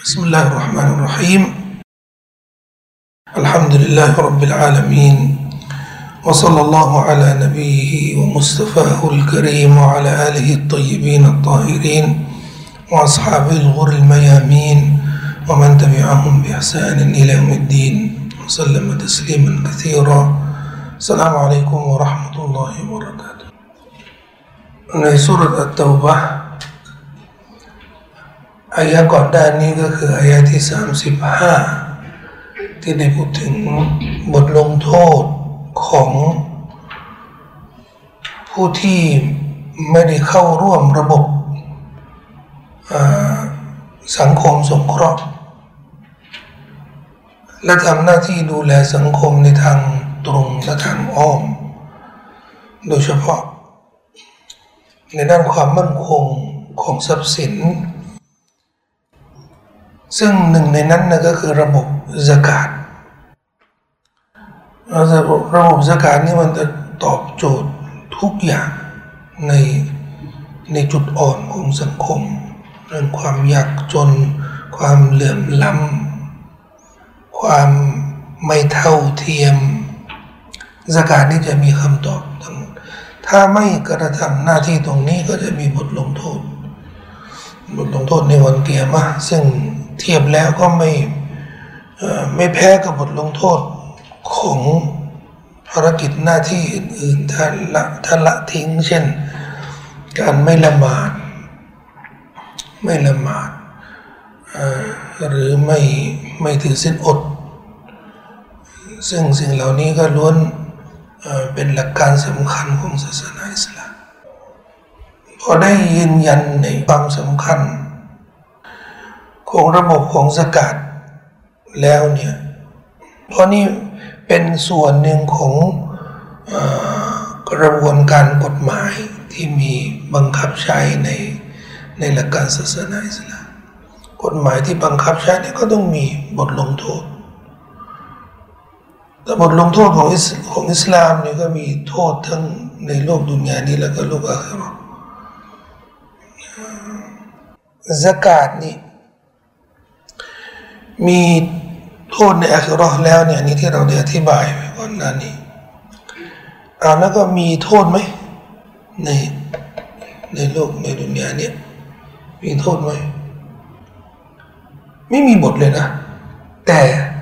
بسم الله الرحمن الرحيم الحمد لله رب العالمين وصلى الله على نبيه ومصطفاه الكريم وعلى آله الطيبين الطاهرين وأصحابه الغر الميامين ومن تبعهم بإحسان إلى يوم الدين وسلم تسليما كثيرا السلام عليكم ورحمة الله وبركاته ในซูเราะห์อัตเตาบะห์อายะก่อนหน้านี้ก็คืออายะที่35ที่ได้พูดถึงบทลงโทษของผู้ที่ไม่ได้เข้าร่วมระบบสังคมสงเคราะห์และทำหน้าที่ดูแลสังคมในทางตรงและทางอ้อมโดยเฉพาะในด้านความมั่นคงของทรัพย์สินซึ่งหนึ่งในนั้นก็คือระบบซะกาตระบบซะกาตนี่มันจะตอบโจทย์ทุกอย่างในจุดอ่อนของสังคมเรื่องความยากจนความเหลื่อมล้ำความไม่เท่าเทียมซะกาตนี่จะมีคำตอบทั้งหมดถ้าไม่กระทำหน้าที่ตรงนี้ก็จะมีบทลงโทษในวันกิยามะห์ซึ่งเทียบแล้วก็ไม่แพ้กับบทลงโทษของภารกิจหน้าที่อื่นๆถ้าละทิ้งเช่นการไม่ละหมาดหรือไม่ถือศีลอดซึ่งสิ่งเหล่านี้ก็ล้วนเป็นหลักการสำคัญของศาสนาอิสลามพอได้ยืนยันในความสำคัญของระบบของซะกาตแล้วเนี่ยเพราะนี่เป็นส่วนหนึ่งของกระบวนการกฎหมายที่มีบังคับใช้ในหลักการศาสนาอิสลามกฎหมายที่บังคับใช้เนี่ยก็ต้องมีบทลงโทษแต่บทลงโทษของอิสลามเนี่ยก็มีโทษทั้งในโลกดุนยานี้แล้วก็โลกอาคิเราะห์ซะกาตนี่มีโทษในอาคิเราะห์แล้วเนี่ยนี่ที่เราได้อธิบายไว้ก่อนหน้านี้แล้วก็มีโทษไหมในโลกในดุนยาเนี่ยมีโทษไหมไม่มีบทเลยนะแต่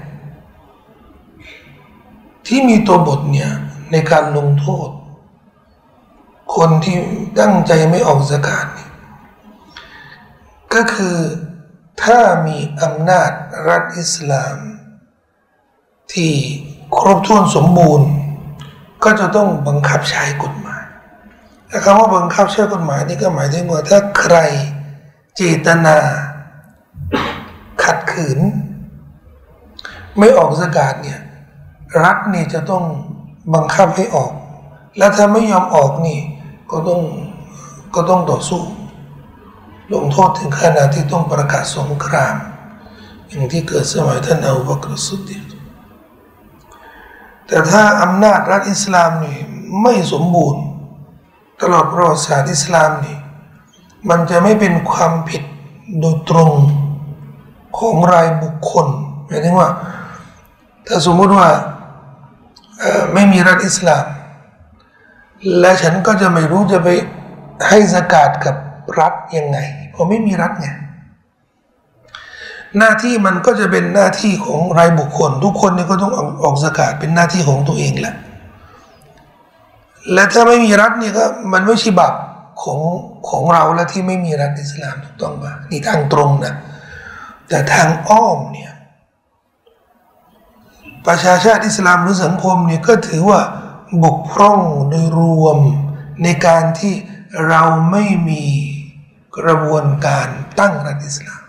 ที่มีตัวบทเนี่ยในการลงโทษคนที่ตั้งใจไม่ออกซะกาตเนี่ยก็คือถ้ามีอำนาจรัฐอิสลามที่ครบถ้วนสมบูรณ์ก็จะต้องบังคับใช้กฎหมายและคำว่าบังคับใช้กฎหมายนี่ก็หมายถึงว่าถ้าใครเจตนาขัดขืนไม่ออกซะกาตเนี่ยรัฐนี่จะต้องบังคับให้ออกและถ้าไม่ยอมออกนี่ก็ต้องต่อสู้ลงโทษถึงขนาดที่ต้องประกาศสงครามอย่างที่เกิดสมัยท่านอูบักรซิดดีกแต่ถ้าอำนาจรัฐอิสลามนี่ไม่สมบูรณ์ตลอดประวัติศาสตร์อิสลามนี่มันจะไม่เป็นความผิดโดยตรงของรายบุคคลหมายถึงว่าถ้าสมมติว่าไม่มีรัฐอิสลามและฉันก็จะไม่รู้จะไปให้ซะกาตกับรัฐยังไงเพราะไม่มีรัฐไงหน้าที่มันก็จะเป็นหน้าที่ของรายบุคคลทุกคนนี่ก็ต้องออกซะกาตเป็นหน้าที่ของตัวเองแหละและถ้าไม่มีรัฐนี่ก็มันไม่ใช่บาปของเราแล้วที่ไม่มีรัฐอิสลามถูกต้องป่ะนี่ทางตรงนะแต่ทางอ้อมเนี่ยประชาชาติอิสลามหรือสังคมเนี่ยก็ถือว่าบกพร่องโดยรวมในการที่เราไม่มีกระบวนการตั้งรัฐอิสลาม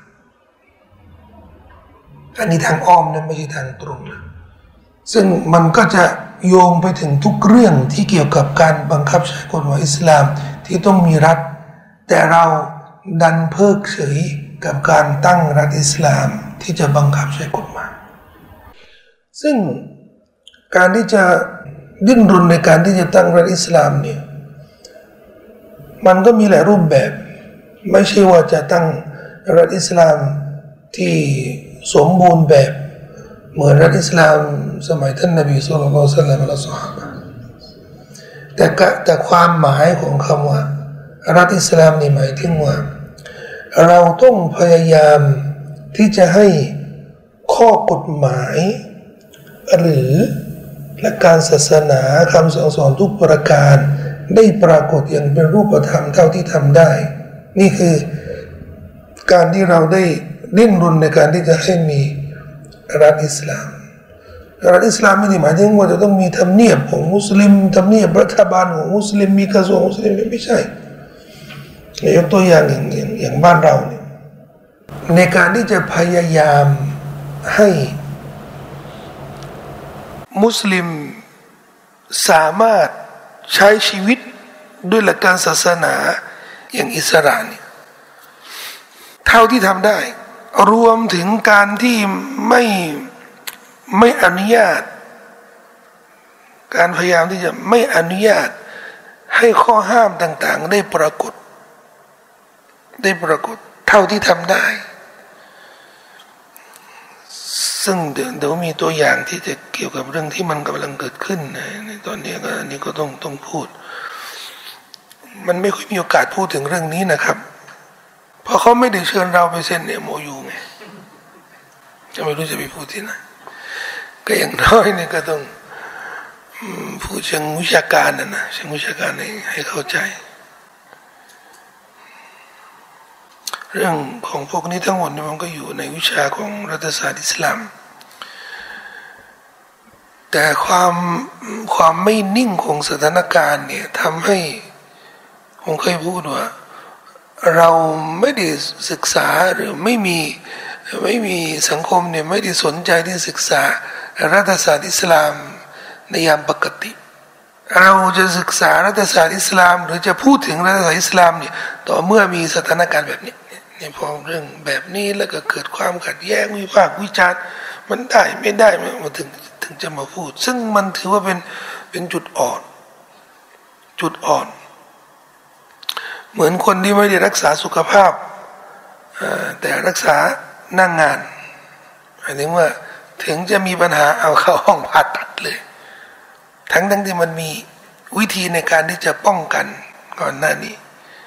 อันนี้ทางอ้อมนะไม่ใช่ทางตรงนะซึ่งมันก็จะโยงไปถึงทุกเรื่องที่เกี่ยวกับการบังคับใช้กฎหมายอิสลามที่ต้องมีรัฐแต่เราดันเพิกเฉยกับการตั้งรัฐอิสลามที่จะบังคับใช้กฎหมายซึ่งการที่จะดิ้นรนในการที่จะตั้งรัฐอิสลามเนี่ยมันก็มีหลายรูปแบบไม่ใช่ว่าจะตั้งรัฐอิสลามที่สมบูรณ์แบบเหมือนรัฐอิสลามสมัยท่านนบีศ็อลลัลลอฮุอะลัยฮิวะซัลลัมและซอฮาบะห์แต่ความหมายของคำว่ารัฐอิสลามนี่หมายถึงว่าเราต้องพยายามที่จะให้ข้อกฎหมายหรือหลักการศาสนาคำสั่งสอนทุกประการได้ปรากฏอย่างเป็นรูปธรรมเท่าที่ทำได้นี่คือการที่เราได้ดิ้นรนในการที่จะให้มีรัฐอิสลามรัฐอิสลามไม่ได้หมายถึงว่าจะต้องมีทำเนียบของมุสลิมทำเนียบรัฐบาลของมุสลิมมีกระทรวงมุสลิมไม่ใช่ยกตัวอย่างอย่างบ้านเราเนี่ยในการที่จะพยายามให้มุสลิมสามารถใช้ชีวิตด้วยหลักการศาสนาอย่างอิสระเนี่ยเท่าที่ทำได้รวมถึงการที่ไม่อนุญาตการพยายามที่จะไม่อนุญาตให้ข้อห้ามต่างๆได้ปรากฏเท่าที่ทำได้ซึ่งเดี๋ยวมีตัวอย่างที่จะเกี่ยวกับเรื่องที่มันกำลังเกิดขึ้นในตอนนี้ก็อันนี้ก็ต้องพูดมันไม่ค่อยมีโอกาสพูดถึงเรื่องนี้นะครับเพราะเขาไม่ได้เชิญเราไปเซ็นMOUไงจะไม่รู้จะไปพูดที่ไหนก็อย่างน้อยเนี่ยก็ต้องพูดเชิงวิชาการนะเชิงวิชาการให้เข้าใจเรื่องของพวกนี้ทั้งหมดเนี่ยมันก็อยู่ในวิชาของรัฐศาสตร์อิสลามแต่ความไม่นิ่งของสถานการณ์เนี่ยทำให้ผมเคยพูดว่าเราไม่ได้ศึกษาหรือไม่มีสังคมเนี่ยไม่ได้สนใจที่ศึกษารัฐศาสตร์อิสลามในยามปกติเราจะศึกษารัฐศาสตร์อิสลามหรือจะพูดถึงรัฐศาสตร์อิสลามเนี่ยต่อเมื่อมีสถานการณ์แบบนี้เนี่ยพอเรื่องแบบนี้แล้วก็เกิดความขัดแย้งวิพากษ์วิจารณ์มันได้ไม่ได้มาถึงจะมาพูดซึ่งมันถือว่าเป็นจุดอ่อนเหมือนคนที่ไม่ได้รักษาสุขภาพแต่รักษานั่งงานอันนี้ว่าถึงจะมีปัญหาเอาเข้าห้องผ่าตัดเลยทั้งที่มันมีวิธีในการที่จะป้องกันก่อนหน้านี้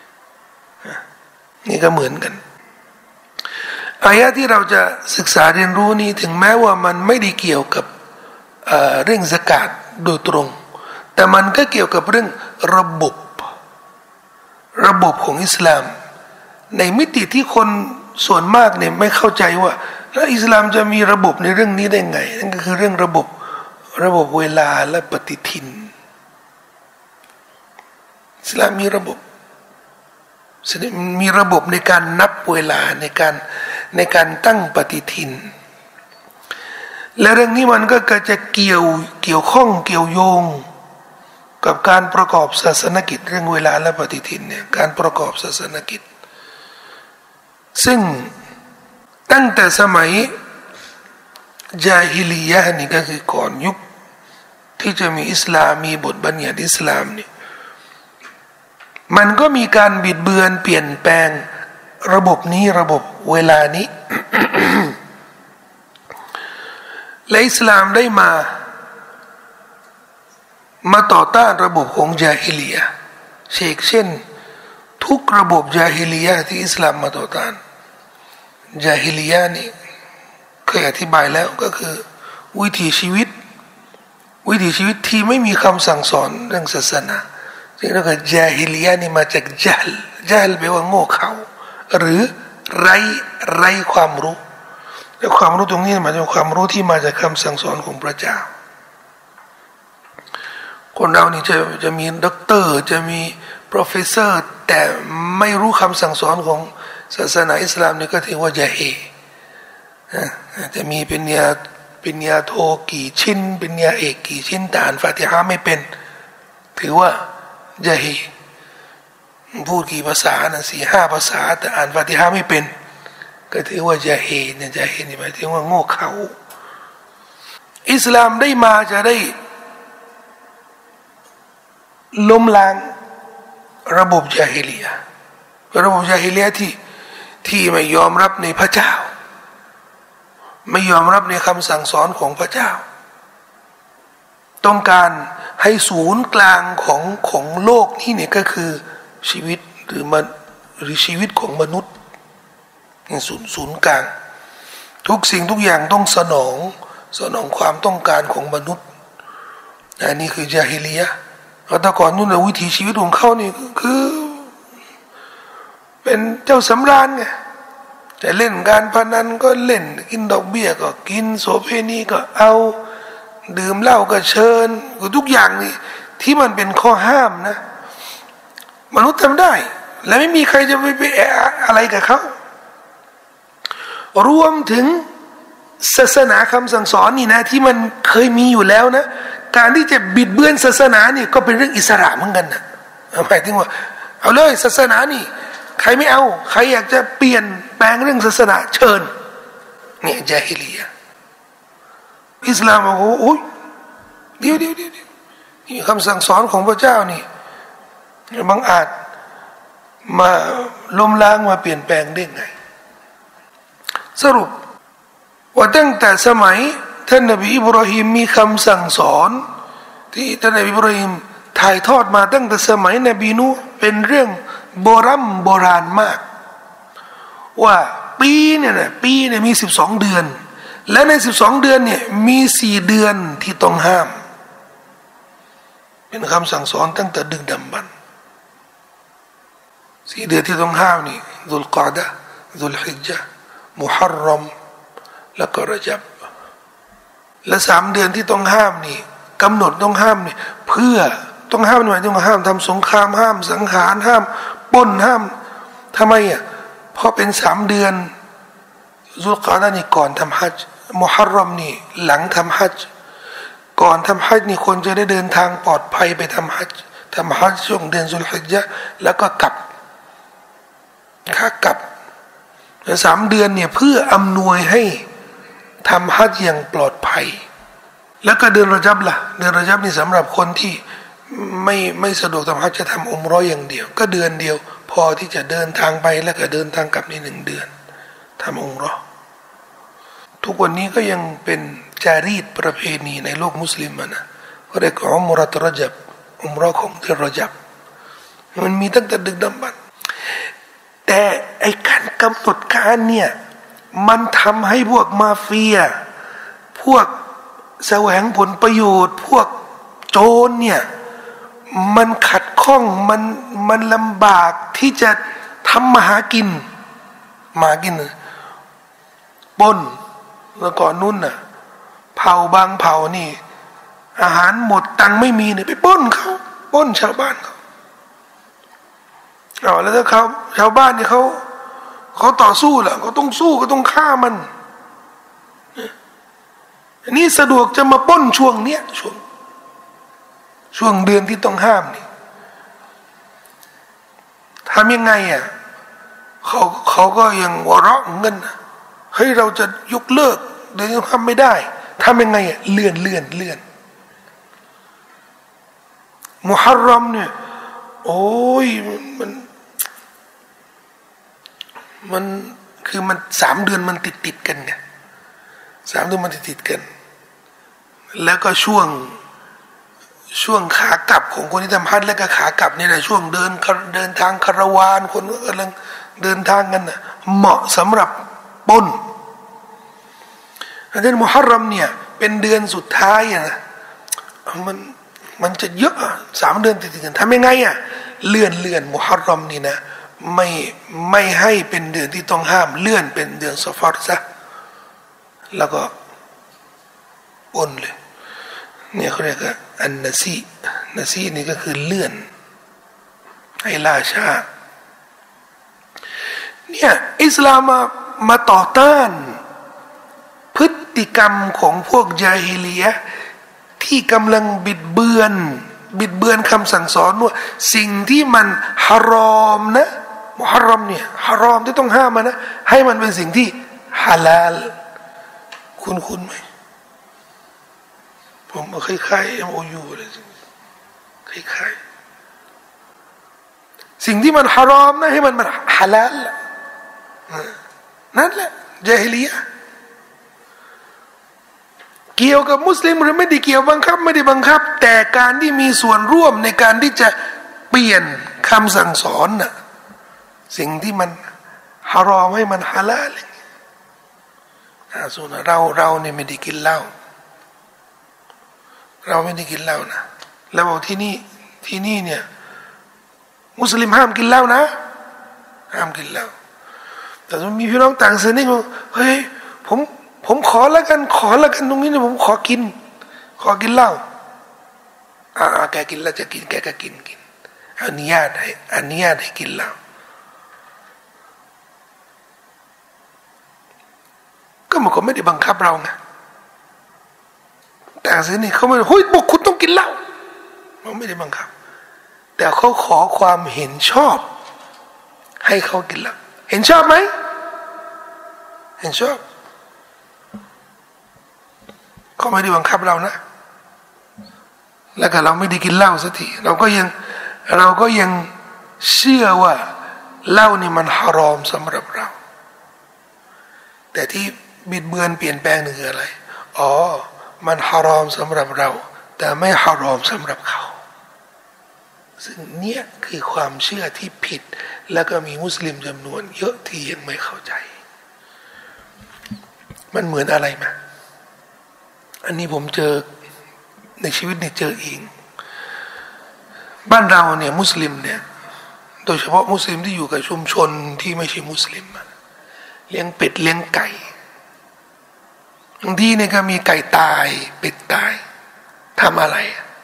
นี่ก็เหมือนกันอายะที่เราจะศึกษาเรียนรู้นี้ถึงแม้ว่ามันไม่ได้เกี่ยวกับเรื่องซะกาตโดยตรงแต่มันก็เกี่ยวกับเรื่องระบบของอิสลามในมิติที่คนส่วนมากเนี่ยไม่เข้าใจว่าแล้วอิสลามจะมีระบบในเรื่องนี้ได้ไงนั่นก็คือเรื่องระบบเวลาและปฏิทินอิสลามมีระบบในการนับเวลาในการตั้งปฏิทินและเรื่องนี้มันก็จะเกี่ยวข้องเกี่ยวโยงกับการประกอบศาสนกิจเรื่องเวลาและปฏิทินเนี่ยการประกอบศาสนกิจซึ่งตั้งแต่สมัยญาฮิลียะห์นี่ก็คือก่อนยุคที่จะมีอิสลามมีบทบัญญัติอิสลามนี่มันก็มีการบิดเบือนเปลี่ยนแปลงระบบเวลานี้ และอิสลามได้มาต่อต้านระบบของญาฮิลียะห์เช่นทุกระบบญาฮิลียะห์ที่อิสลามมาต่อต้านญาฮิลียะห์นี่เคยอธิบายแล้วก็คือวิถีชีวิตที่ไม่มีคำสั่งสอนเรื่องศาสนาซึ่งเรียกว่าญาฮิลียะห์นี่มาจากจัลแปลว่าโง่เขลาหรือไร้ความรู้และความรู้ตรงนี้หมายถึงความรู้ที่มาจากคำสั่งสอนของพระเจ้าคนเรานี่จะมีด็อกเตอร์จะมีโปรเฟสเซอร์แต่ไม่รู้คำสั่งสอนของศาสนาอิสลามนี่ก็ถือว่าญาฮิจะมีปริญญาโทกี่ชิ้นปริญญาเอกกี่ชิ้นแต่อ่านฟาติฮะห์ไม่เป็นถือว่าญาฮิพูดกี่ภาษานะ4-5 ภาษาแต่อ่านฟาติฮะห์ไม่เป็นก็ถือว่าญาฮิเนี่ยญาฮินี่หมายถึงว่าโง่เขลาอิสลามได้มาจะได้ล้มล้างระบบญาฮิลียะห์ที่ไม่ยอมรับในพระเจ้าไม่ยอมรับในคำสั่งสอนของพระเจ้าต้องการให้ศูนย์กลางของโลกนี้เนี่ยก็คือชีวิตหรือชีวิตของมนุษย์ศูนย์กลางทุกสิ่งทุกอย่างต้องสนองความต้องการของมนุษย์อันนี้คือญาฮิลียะห์แต่ก่อนนู้นวิถีชีวิตของเขานี่คือเป็นเจ้าสำราญไงจะเล่นการพนันก็เล่นกินดอกเบี้ยก็กินโสเภณีก็เอาดื่มเหล้าก็เชิญทุกอย่างนี่ที่มันเป็นข้อห้ามนะมนุษย์ทำได้และไม่มีใครจะไปอะไรกับเขารวมถึงศาสนาคำสั่งสอนนี่นะที่มันเคยมีอยู่แล้วนะการที่จะบิดเบือนศาสนานี่ก็เป็นเรื่องอิสระเหมือนกันนะหมายถึงว่าเอาเลยศาสนานี่ใครไม่เอาใครอยากจะเปลี่ยนแปลงเรื่องศาสนาเชิญเนี่ยญาฮิลียะห์อิสลามบอกโอ้ยเดี๋ยวนี่คำสั่งสอนของพระเจ้านี่บางอาจมาล้มล้างมาเปลี่ยนแปลงได้ไงสรุปว่าตั้งแต่สมัยท่านนบีอิบราฮิมมีคำสั่งสอนที่ท่านนบีอิบราฮิมถ่ายทอดมาตั้งแต่สมัยนบีนูห์เป็นเรื่องโบราณมากว่าปีเนี่ยมี12 เดือนและใน12 เดือนเนี่ยมี4 เดือนที่ต้องห้ามเป็นคำสั่งสอนตั้งแต่ดึกดำบรรพ์4 เดือนที่ต้องห้ามนี่ซุลกออดะห์ซุลฮิจญะห์มุฮัรรอมแล้วก็ระญับและ3 เดือนที่ต้องห้ามนี่กำหนดต้องห้ามนี่เพื่อต้องห้ามหมายถึงห้ามทำสงครามห้ามสังหารห้ามปล้นห้ามทำไมอ่ะเพราะเป็น3 เดือนซุลกออดะห์นี่ก่อนทำฮัจญ์มุฮัรรอมนี่หลังทำฮัจญ์ก่อนทำฮัจญ์นี่คนจะได้เดินทางปลอดภัยไปทำฮัจญ์ช่วงเดือนซุลฮิจญะห์แล้วก็กลับค่ากลับ3 เดือนเนี่ยเพื่ออำนวยให้ทำฮัจญ์อย่างปลอดภัยแล้วก็เดือนรอญับล่ะเดือนรอญับนี่สำหรับคนที่ไม่สะดวกทำฮัจญ์จะทำอุมเราะห์อย่างเดียวก็เดือนเดียวพอที่จะเดินทางไปแล้วก็เดินทางกลับใน1 เดือนทำอุมเราะห์ทุกวันนี้ก็ยังเป็นจารีตประเพณีในโลกมุสลิมนะเขาเรียกอุมเราะห์รอญับอุมเราะห์ของเดือนรอญับมันมีตั้งแต่ดึกดำบรรพ์แต่ไอ้การกำหนดการเนี่ยมันทำให้พวกมาเฟียพวกแสวงผลประโยชน์พวกโจรเนี่ยมันขัดข้องมันลำบากที่จะทำมาหากินปล้นเมื่อก่อนนู้นน่ะเผ่าบางเผ่านี่อาหารหมดตังค์ไม่มีเนี่ยไปปล้นชาวบ้านเขาแล้วถ้าเขาชาวบ้านเนี่ยเขาต่อสู้แหละก็ต้องสู้ก็ต้องฆ่ามันอันนี้สะดวกจะมาปล้นช่วงเนี้ยช่วงเดือนที่ต้องห้ามนี่ทำยังไงอ่ะเขาก็ยังหัวเราะเงินเฮ้ยเราจะยกเลิกเดี๋ยวทำไม่ได้ทำยังไงอ่ะเลื่อนมุฮัรรอมเนี่ยโอ้ยมันคือมัน3 เดือนมันติดกันไง3 เดือนมันติดกันแล้วก็ช่วงขากลับของคนที่ทำฮัจญ์แล้วก็ขากลับเนี่ยนะช่วงเดินทางคาราวานคนก็กำลังเดินทางกันนะเหมาะสำหรับปล้นเดือนมุฮัรรอมเนี่ยเป็นเดือนสุดท้ายนะมันจะเยอะ3 เดือนติดกันทำยังไงอ่ะเลื่อนมุฮัรรอมนี่นะไม่ให้เป็นเดือนที่ต้องห้ามเลื่อนเป็นเดือนซอฟาร์ซะแล้วก็ปล้นเลยเนี่ยเขาเรียกว่าอันนาซีนี่ก็คือเลื่อนให้ล่าช้าเนี่ยอิสลามมาต่อต้านพฤติกรรมของพวกญาฮิลียะห์ที่กำลังบิดเบือนคำสั่งสอนว่าสิ่งที่มันฮารอมนะมุฮัรรอมเนี่ยฮารอมที่ต้องห้ามมันนะให้มันเป็นสิ่งที่ฮาลาลคุณไหมผมคล้ายๆ MOU เลยคล้ายๆสิ่งที่มันฮารอมนะให้มันฮาลาลนั่นแหละญาฮิลียะห์เกี่ยวกับมุสลิมหรือไม่ได้เกี่ยวบังคับไม่ได้บังคับแต่การที่มีส่วนร่วมในการที่จะเปลี่ยนคำสั่งสอนน่ะสิ่งที่มันฮารอมให้มันฮาลาลส่วนเราเนี่ยไม่ได้กินเหล้าเราไม่ได้กินเหล้านะแล้วบอกที่นี่เนี่ยมุสลิมห้ามกินเหล้านะห้ามกินเหล้าแต่มีพี่น้องต่างศาสนาบอกเฮ้ยผมขอแล้วกันตรงนี้เนี่ยผมขอกินเหล้าแกกินแล้วจะกินแกก็กินอนุญาตให้กินเหล้าก็มันก็ไม่ได้บังคับเราไงแต่ศาสนาเขาไม่เฮ้ยบอกคุณต้องกินเหล้ามันไม่ได้บังคับแต่เขาขอความเห็นชอบให้เขากินเหล้าเห็นชอบไหมเห็นชอบเขาไม่ได้บังคับเรานะแล้วก็เราไม่ได้กินเหล้าสักทีเราก็ยังเชื่อว่าเหล้านี่มันฮารอมสำหรับเราแต่ที่บิดเบือนเปลี่ยนแปลงนี่คืออะไรอ๋อมันฮารอมสำหรับเราแต่ไม่ฮารอมสำหรับเขาซึ่งเนี่ยคือความเชื่อที่ผิดแล้วก็มีมุสลิมจำนวนเยอะที่ยังไม่เข้าใจมันเหมือนอะไรมาอันนี้ผมเจอในชีวิตเนี่ยเจอเองบ้านเราเนี่ยมุสลิมเนี่ยโดยเฉพาะมุสลิมที่อยู่กับชุมชนที่ไม่ใช่มุสลิมเลี้ยงเป็ดเลี้ยงไก่บางทีเนี่ยก็มีไก่ตายเป็ดตายทำอะไร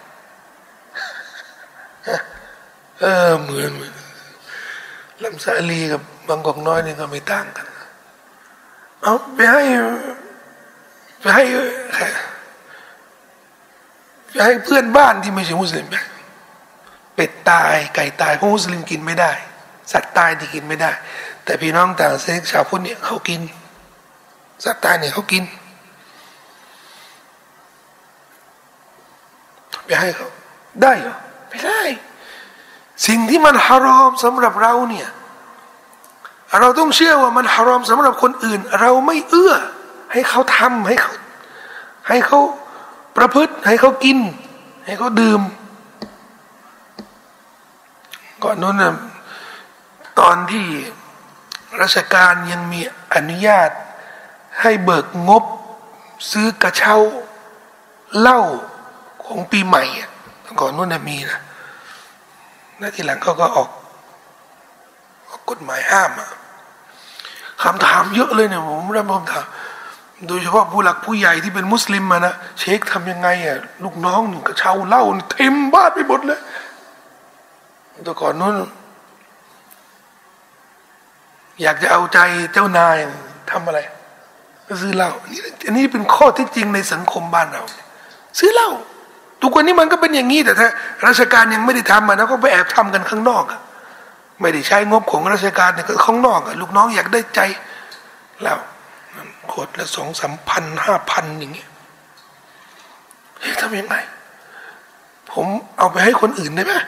เหมือนลำสาลีกับบางกอกน้อยนี่ก็ไม่ต่างกันเอาไปให้เพื่อนบ้านที่ไม่ใช่มุสลิมเป็ดตายไก่ตายเพราะมุสลิมกินไม่ได้สัตว์ตายที่กินไม่ได้แต่พี่น้องต่างศาสนาชาวพุทธเนี่ยเขากินสัตว์ตายเนี่ยเขากินไปให้เขาได้เหรอไม่ได้สิ่งที่มันฮารอมสำหรับเราเนี่ยเราต้องเชื่อว่ามันฮารอมสำหรับคนอื่นเราไม่เอื้อให้เขาทำให้เขาประพฤติให้เขากินให้เขาดื่มก่อนนู้นนะตอนที่ราชการยังมีอนุญาตให้เบิกงบซื้อกระเช้าเหล้าของปีใหม่ก่อนนู้นนะมีนะแล้วทีหลังเขาก็ออกกฎหมายห้ามคำถามเยอะเลยเนี่ยผมเริ่มถามโดยเฉพาะผู้หลักผู้ใหญ่ที่เป็นมุสลิมมานะเชคทำยังไงลูกน้องกระเช้าเหล้าเต็มบ้านไปหมดเลยแต่ก่อนนู้นอยากจะเอาใจเจ้านายทำอะไรก็ซื้อเหล้าอันนี้เป็นข้อเท็จจริงในสังคมบ้านเราซื้อเหล้าทุกวันนี้มันก็เป็นอย่างนี้แต่ถ้าราชการยังไม่ได้ทำนะก็ไปแอบทำกันข้างนอกไม่ได้ใช้งบของราชการเนี่ยก็ข้างนอกลูกน้องอยากได้ใจแล้วขวดละ2-3 พัน5,000อย่างเงี้ยทำยังไงผมเอาไปให้คนอื่นได้ไหม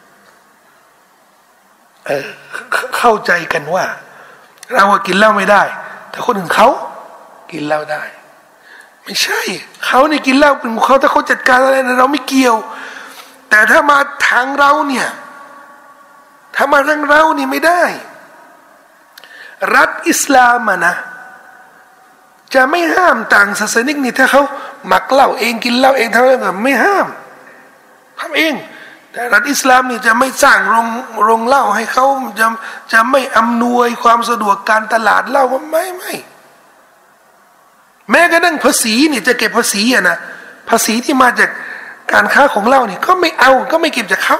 เข้าใจกันว่าเรากินเหล้าไม่ได้แต่คนอื่นเขากินเหล้าได้ไม่ใช่เขาเนี่ยกินเหล้าเป็นของเขาถ้าเขาจัดการอะไรนะเราไม่เกี่ยวแต่ถ้ามาทางเราเนี่ยถ้ามาทางเรานี่ไม่ได้รัฐอิสลามนะจะไม่ห้ามต่างศาสนิกนี่ถ้าเขาหมักเหล้าเองกินเหล้าเองทำอะไรแบบไม่ห้ามทำเองแต่รัฐอิสลามนี่จะไม่สร้างโรงเหล้าให้เขาจะไม่อำนวยความสะดวกการตลาดเหล้าไม่แม้กระทั่งภาษีนี่จะเก็บภาษีนะภาษีที่มาจากการค้าของเหล้านี่ก็ไม่เอาก็ไม่เก็บจากเขา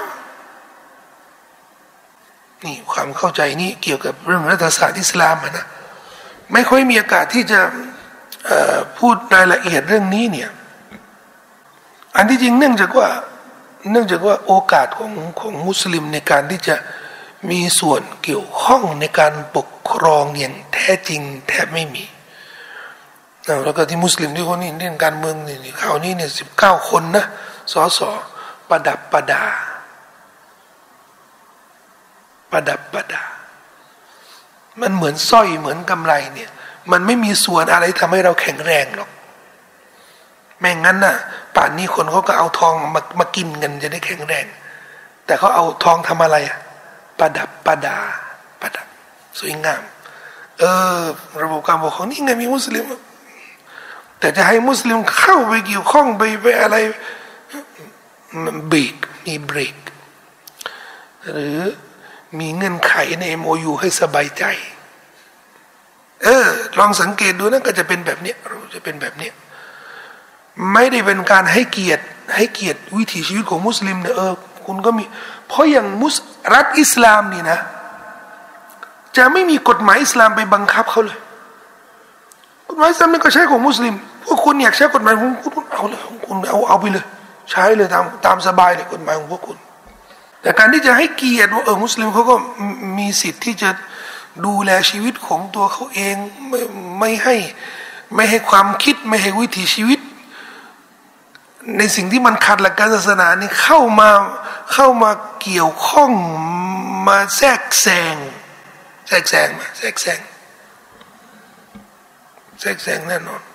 นี่ความเข้าใจนี่เกี่ยวกับเรื่องรัฐศาสตร์อิสลามนะไม่ค่อยมีโอกาสที่จะพูดรายละเอียดเรื่องนี้เนี่ยอันที่จริงเนื่องจากว่าโอกาสของมุสลิมในการที่จะมีส่วนเกี่ยวข้องในการปกครองอย่างแท้จริงแทบไม่มีแล้วก็ที่มุสลิมที่คนนี้เรื่องการเมืองนี่ข่าวนี้เนี่ย19 คนนะสสประดับประดามันเหมือนสร้อยเหมือนกำไรเนี่ยมันไม่มีส่วนอะไรทำให้เราแข็งแรงหรอกไม่งั้นน่ะป่านนี้คนเขาก็เอาทองมากินกันจะได้แข็งแรงแต่เขาเอาทองทำอะไรอะประดับประดับสวยงามระบบการปกครองนี่ไงมีมุสลิมแต่จะให้มุสลิมเข้าไปเกี่ยวข้องไปอะไรมีเบรกหรือมีเงื่อนไขใน MOU ให้สบายใจลองสังเกตดูนะก็จะเป็นแบบนี้เราจะเป็นแบบนี้ไม่ได้เป็นการให้เกียรติวิถีชีวิตของมุสลิมเนี่ยคุณก็มีเพราะอย่างรัฐอิสลามนี่นะจะไม่มีกฎหมายอิสลามไปบังคับเขาเลยกฎหมายอิสลามนี่ก็ใช้ของมุสลิมพวกคุณอยากใช้กฎหมายของคุณเอาเลยคุณเอาไปเลยใช้เลยตามสบายเลยกฎหมายของพวกคุณแต่การที่จะให้เกียรติว่ามุสลิมเขาก็มีสิทธิ์ที่จะดูแลชีวิตของตัวเขาเองไม่ให้ความคิดไม่ให้วิถีชีวิตในสิ่งที่มันขัดหลักการศาสนานี่เข้ามาเกี่ยวข้องมาแทรกแซงแน่นอน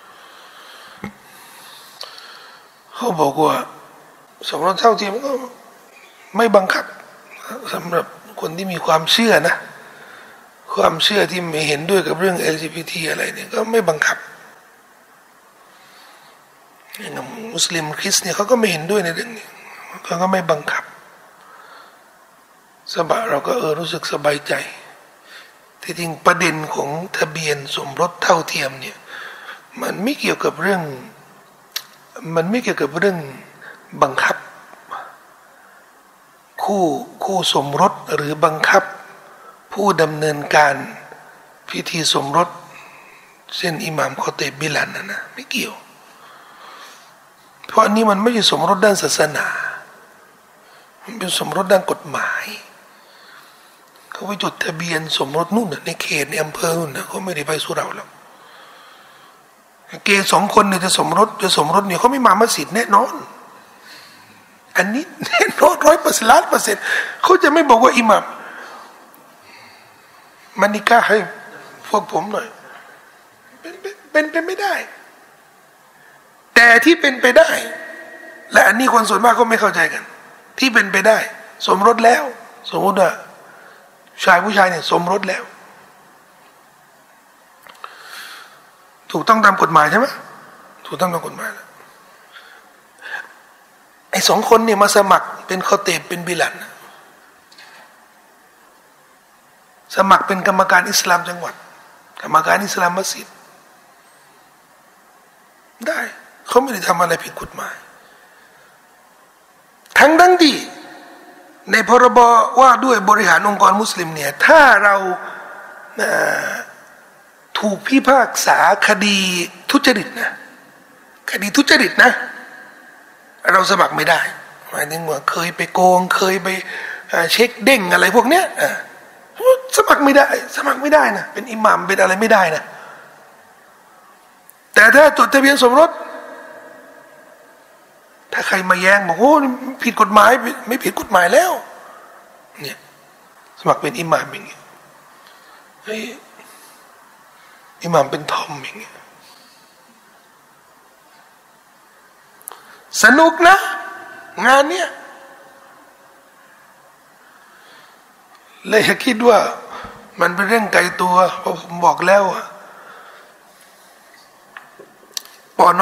เขาบอกว่าสมรสเท่าเทียมก็ไม่บังคับสำหรับคนที่มีความเชื่อนะความเชื่อที่ไม่เห็นด้วยกับเรื่อง LGBT อะไรเนี่ยก็ไม่บังคับอย่างมุสลิมคริสต์เนี่ยเขาก็ไม่เห็นด้วยในเรื่องนี้เขาก็ไม่บังคับเราก็รู้สึกสบายใจที่จริงประเด็นของทะเบียนสมรสเท่าเทียมเนี่ยมันไม่เกี่ยวกับเรื่องบังคับคู่สมรสหรือบังคับผู้ดำเนินการพิธีสมรสเช่นอิหม่ามคอเตบบิลันนะไม่เกี่ยวเพราะอันนี้มันไม่ใช่สมรสด้านศาสนามันเป็นสมรสด้านกฎหมายเขาไปจดทะเบียนสมรสนู่นในเขตในอำเภอนู่นนะเขาไม่ได้ไปสุเหร่าแล้วเกย์สองคนเนี่ยจะสมรสเนี่ยเขาไม่มามัสยิดแน่นอนอันนี้แน่นอน100%ล้าน%เขาจะไม่บอกว่าอิหม่ามมันนิกาให้พวกผมหน่อยเป็นไม่ได้แต่ที่เป็นไปได้และอันนี้คนส่วนมากก็ไม่เข้าใจกันที่เป็นไปได้สมรสแล้วสมมติว่าชายผู้ชายเนี่ยสมรสแล้วถูกต้องตามกฎหมายใช่ไหมถูกต้องตามกฎหมายแล้วไอ้สองคนเนี่ยมาสมัครเป็นคอเตบเป็นบิลันสมัครเป็นกรรมการอิสลามจังหวัดกรรมการอิสลามมัสยิดได้เขาไม่ได้ทำอะไรผิดกฎหมายทั้งที่ในพรบว่าด้วยบริหารองค์กรมุสลิมเนี่ยถ้าเราถูกพิพากษาคดีทุจริตนะเราสมัครไม่ได้หมายถึงว่าเคยไปโกงเคยไปเช็คเด้งอะไรพวกเนี้ยสมัครไม่ได้นะเป็นอิหม่ามเป็นอะไรไม่ได้นะแต่ถ้าจดทะเบียนสมรสถ้าใครมาแย้งบอกโอ้ผิดกฎหมายไม่ผิดกฎหมายแล้วเนี่ยสมัครเป็นอิหม่ามอย่างเงี้ยอิหม่ามเป็นทอมอย่างเงี้ยสนุกนะงานเนี้ยเลยคิดว่ามันเป็นเรื่องไกลตัวเพราะผมบอกแล้วปอน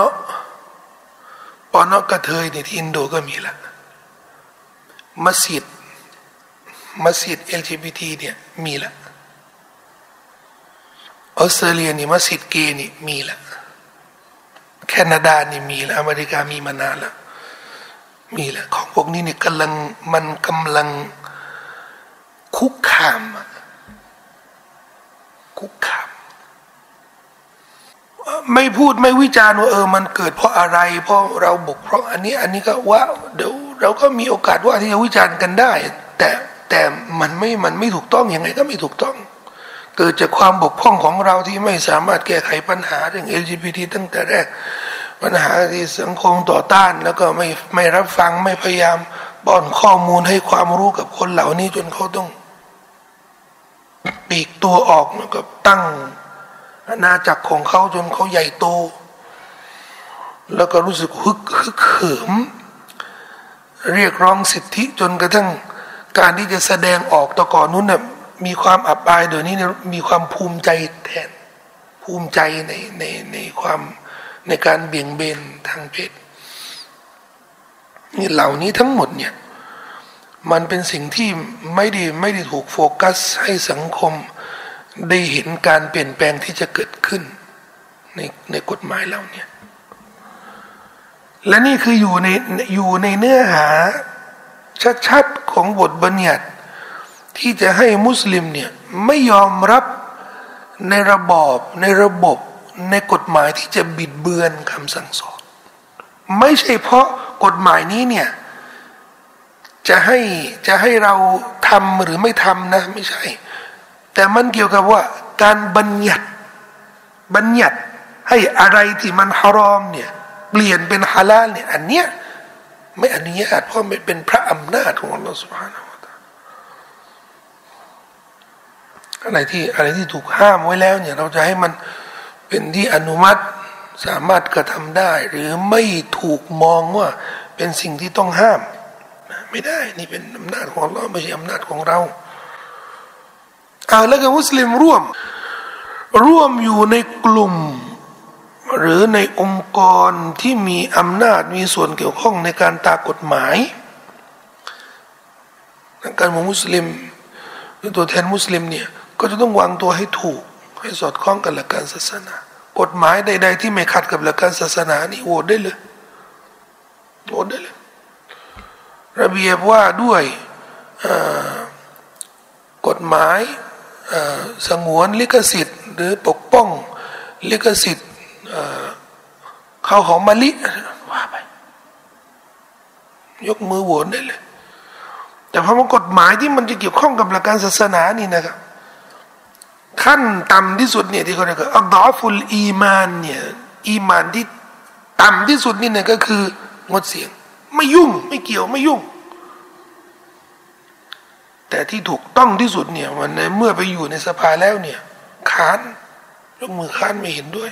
กระเทยเนี่ยที่อินโดก็มีละมัสยิด LGBT เนี่ยมีละออสเตรเลียนี่มัสยิดเกย์นี่มีละแคนาดานี่มีละอเมริกามีมานานแล้วมีละของพวกนี้เนี่ยกำลังคุกคามไม่พูดไม่วิจารณ์ว่ามันเกิดเพราะอะไรเพราะเราบกพร่องอันนี้ก็ว่าเดี๋ยวเราก็มีโอกาสว่าที่จะวิจารณ์กันได้แต่มันไม่ถูกต้องยังไงก็ไม่ถูกต้องเกิดจากความบกพร่องของเราที่ไม่สามารถแก้ไขปัญหาเรื่อง LGBT ตั้งแต่แรกปัญหาที่สังคมต่อต้านแล้วก็ไม่รับฟังไม่พยายามป้อนข้อมูลให้ความรู้กับคนเหล่านี้จนเขาต้องปลีกตัวออกแล้วก็ตั้งอาณาจักรของเขาจนเขาใหญ่โตแล้วก็รู้สึกฮึกเหิมเรียกร้องสิทธิจนกระทั่งการที่จะแสดงออกต่อก่อนนู้นเนี่ยมีความอับอายเดี๋ยวนี้เนี่ยมีความภูมิใจแทนภูมิใจในความในการเบี่ยงเบนทางเพศนี่เหล่านี้ทั้งหมดเนี่ยมันเป็นสิ่งที่ไม่ได้ถูกโฟกัสให้สังคมได้เห็นการเปลี่ยนแปลงที่จะเกิดขึ้นในกฎหมายเหล่านี้และนี่คืออยู่ในเนื้อหาชัดๆของบทบัญญัติที่จะให้มุสลิมเนี่ยไม่ยอมรับในระบบในกฎหมายที่จะบิดเบือนคำสั่งสอนไม่ใช่เพราะกฎหมายนี้เนี่ยจะให้เราทำหรือไม่ทำนะไม่ใช่แต่มันเกี่ยวกับว่าการบัญญัติให้อะไรที่มันฮารอมเนี่ยเปลี่ยนเป็นฮาลาลเนี่ยอันเนี้ยไม่อนุญาตเพราะมันเป็นพระอำนาจของอัลลอฮฺ سبحانه และ تعالى อะไรที่ถูกห้ามไว้แล้วเนี่ยเราจะให้มันเป็นที่อนุมัติสามารถกระทำได้หรือไม่ถูกมองว่าเป็นสิ่งที่ต้องห้ามไม่ได้นี่เป็นอำนาจของอัลลอฮ์ไม่ใช่อำนาจของเราแล้วก็มุสลิมร่วมอยู่ในกลุ่มหรือในองค์กรที่มีอำนาจมีส่วนเกี่ยวข้องในการตากฎหมายการมุสลิมหรือตัวแทนมุสลิมเนี่ยก็จะต้องวางตัวให้ถูกให้สอดคล้องกับหลักการศาสนากฎหมายใดๆที่ไม่ขัดกับหลักการศาสนานี่โหวตได้เลยระเบียบว่าด้วยกฎหมายสงวนลิขสิทธิ์หรือปกป้องลิขสิทธิ์ข้าวหอมมะลิว่าไปยกมือโหวตได้เลยแต่พอมากฎหมายที่มันจะเกี่ยวข้องกับหลักการศาสนานี่นะครับขั้นต่ำที่สุดเนี่ยที่เขาเรียกว่าอัลดอฟุลอีมานเนี่ยอีมานที่ต่ำที่สุดนี่เนี่ยก็คืองดเสียงไม่ยุ่งไม่เกี่ยวไม่ยุ่งแต่ที่ถูกต้องที่สุดเนี่ยมันเมื่อไปอยู่ในสภาแล้วเนี่ยค้านยกมือค้านไม่เห็นด้วย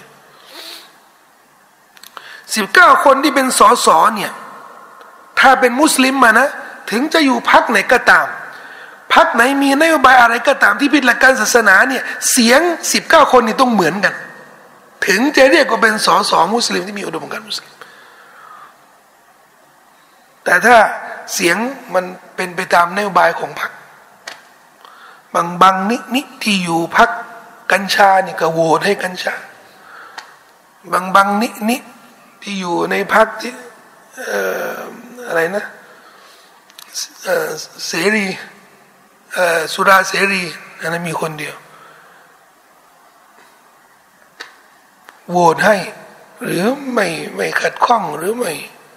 19 คนที่เป็นสสเนี่ยถ้าเป็นมุสลิมมานะถึงจะอยู่พรรคไหนก็ตามพรรคไหนมีนโยบายอะไรก็ตามที่ผิดหลักการศาสนาเนี่ยเสียง19 คนนี่ต้องเหมือนกันถึงจะเรียกว่าเป็นสสมุสลิมที่มีอุดมการณ์มุสลิมแต่ถ้าเสียงมันเป็นไปตามนโยบายของพรรคบางนิที่อยู่พรรคกัญชานี่ก็โหวตให้กัญชาบางนิที่อยู่ในพรรคที่อะไรนะเสรีสุราเสรีอันนั้นมีคนเดียวโหวตให้หรือไม่ขัดข้องหรือไม่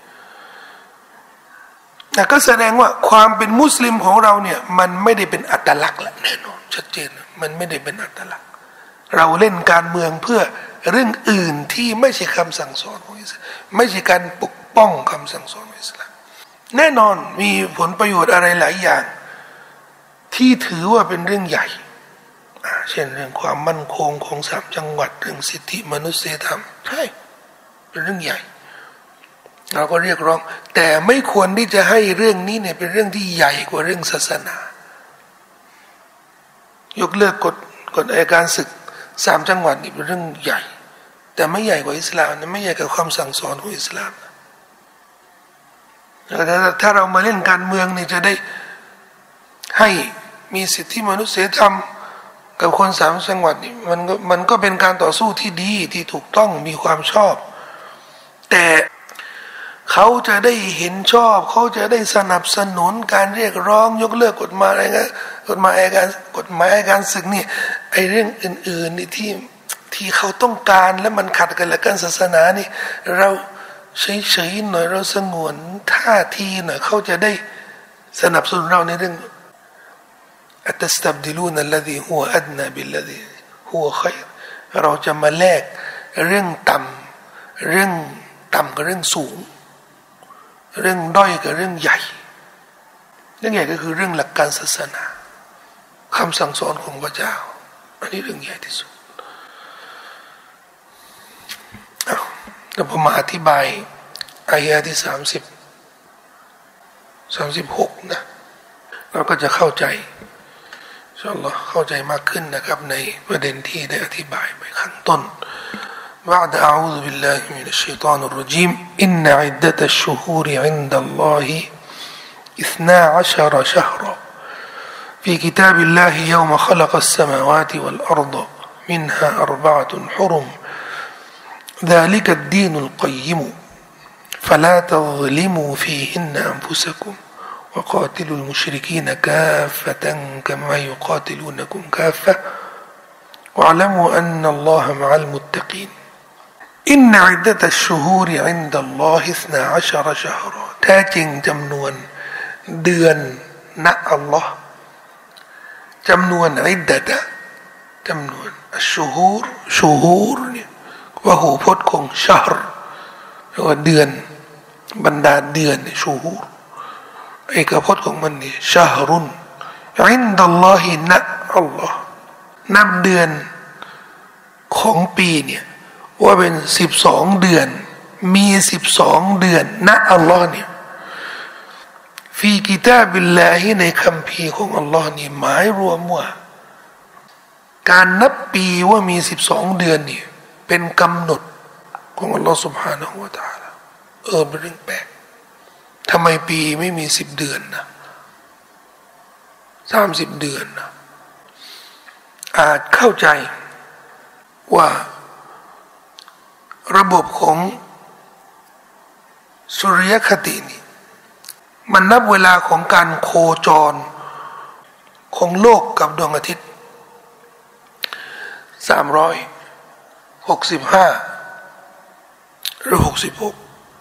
ก็แสดงว่าความเป็นมุสลิมของเราเนี่ยมันไม่ได้เป็นอัตลักษณ์ละแน่นอนชัดเจนมันไม่ได้เป็นอัตลักษณ์เราเล่นการเมืองเพื่อเรื่องอื่นที่ไม่ใช่คำสั่งสอนของอิสลามไม่ใช่การปกป้องคำสั่งสอนของอิสลามแน่นอนมีผลประโยชน์อะไรหลายอย่างที่ถือว่าเป็นเรื่องใหญ่เช่นเรื่องความมั่นคงของ3 จังหวัดเรื่องสิทธิมนุษยธรรมใช่เป็นเรื่องใหญ่เราก็เรียกร้องแต่ไม่ควรที่จะให้เรื่องนี้เนี่ยเป็นเรื่องที่ใหญ่กว่าเรื่องศาสนายกเลิกกฎอัยการศึก3 จังหวัดนี่เป็นเรื่องใหญ่แต่ไม่ใหญ่กว่าอิสลามนะไม่ใหญ่กับความสั่งสอนของอิสลามถ้าเรามาเล่นการเมืองนี่จะได้ให้มีสิทธิมนุษยธรรมกับคน3 จังหวัดนี่มันก็เป็นการต่อสู้ที่ดีที่ถูกต้องมีความชอบแต่เขาจะได้เห็นชอบเขาจะได้สนับสนุนการเรียกร้องยกเลิกกฎหมายอะไรเงี้ยกฎหมายอัยการศึกนี่ไอเรื่องอื่นๆนี่ที่เขาต้องการและมันขัดกับหลักการศาสนานี่เราเฉยๆหน่อยเราสงวนท่าทีหน่อยเขาจะได้สนับสนุนเราในเรื่องอัตสตับดิลูนัลลซีฮุวะอัดนาบิลลซีฮุวะค็อยรเราจะมาแลกเรื่องต่ำกับเรื่องสูงเรื่องด้อยกับเรื่องใหญ่เรื่องใหญ่ก็คือเรื่องหลักการศาสนาคำสั่งสอนของพระเจ้าอันนี้เรื่องใหญ่ที่สุดแล้วพอมาอธิบายอายะที่36นะเราก็จะเข้าใจอินชาอัลลอฮ์เข้าใจมากขึ้นนะครับในประเด็นที่ได้อธิบายไปข้างต้นبعد أعوذ بالله من الشيطان الرجيم إن عدة الشهور عند الله 12 شهرا في كتاب الله يوم خلق السماوات والأرض منها 4 حرم ذلك الدين القيم فلا تظلموا فيهن أنفسكم وقاتلوا المشركين كافة كما يقاتلونكم كافة واعلموا أن الله مع المتقين إن عدة الشهور عند الله 12 شهرا แท้จริงจำนวนเดือนณอัลลอฮ์จำนวนอิดดะจำนวนชูฮูรเนี่ยว่าหูพจน์ของชาร์ว่าเดือนบรรดาเดือนชูฮูรเอกพจน์ของมันนี่ชาฮรุนอินดัลลอฮิณอัลลอฮ์นับเดือนของปีเนี่ยว่าเป็น12 เดือนมี12 เดือนณอัลลอฮ์เนี่ยฟีกิตาบิลลาฮิในคัมภีร์ของอัลลอฮ์นี่หมายรวมว่าการนับปีว่ามี12 เดือนนี่เป็นกำหนดของอัลลอฮ์ سبحانه และ تعالى เป็นเรื่องแปลกทำไมปีไม่มี10 เดือนนะ30 เดือนนะอาจเข้าใจว่าระบบของสุริยคตินี่มันนับเวลาของการโคจรของโลกกับดวงอาทิตย์365หรือ66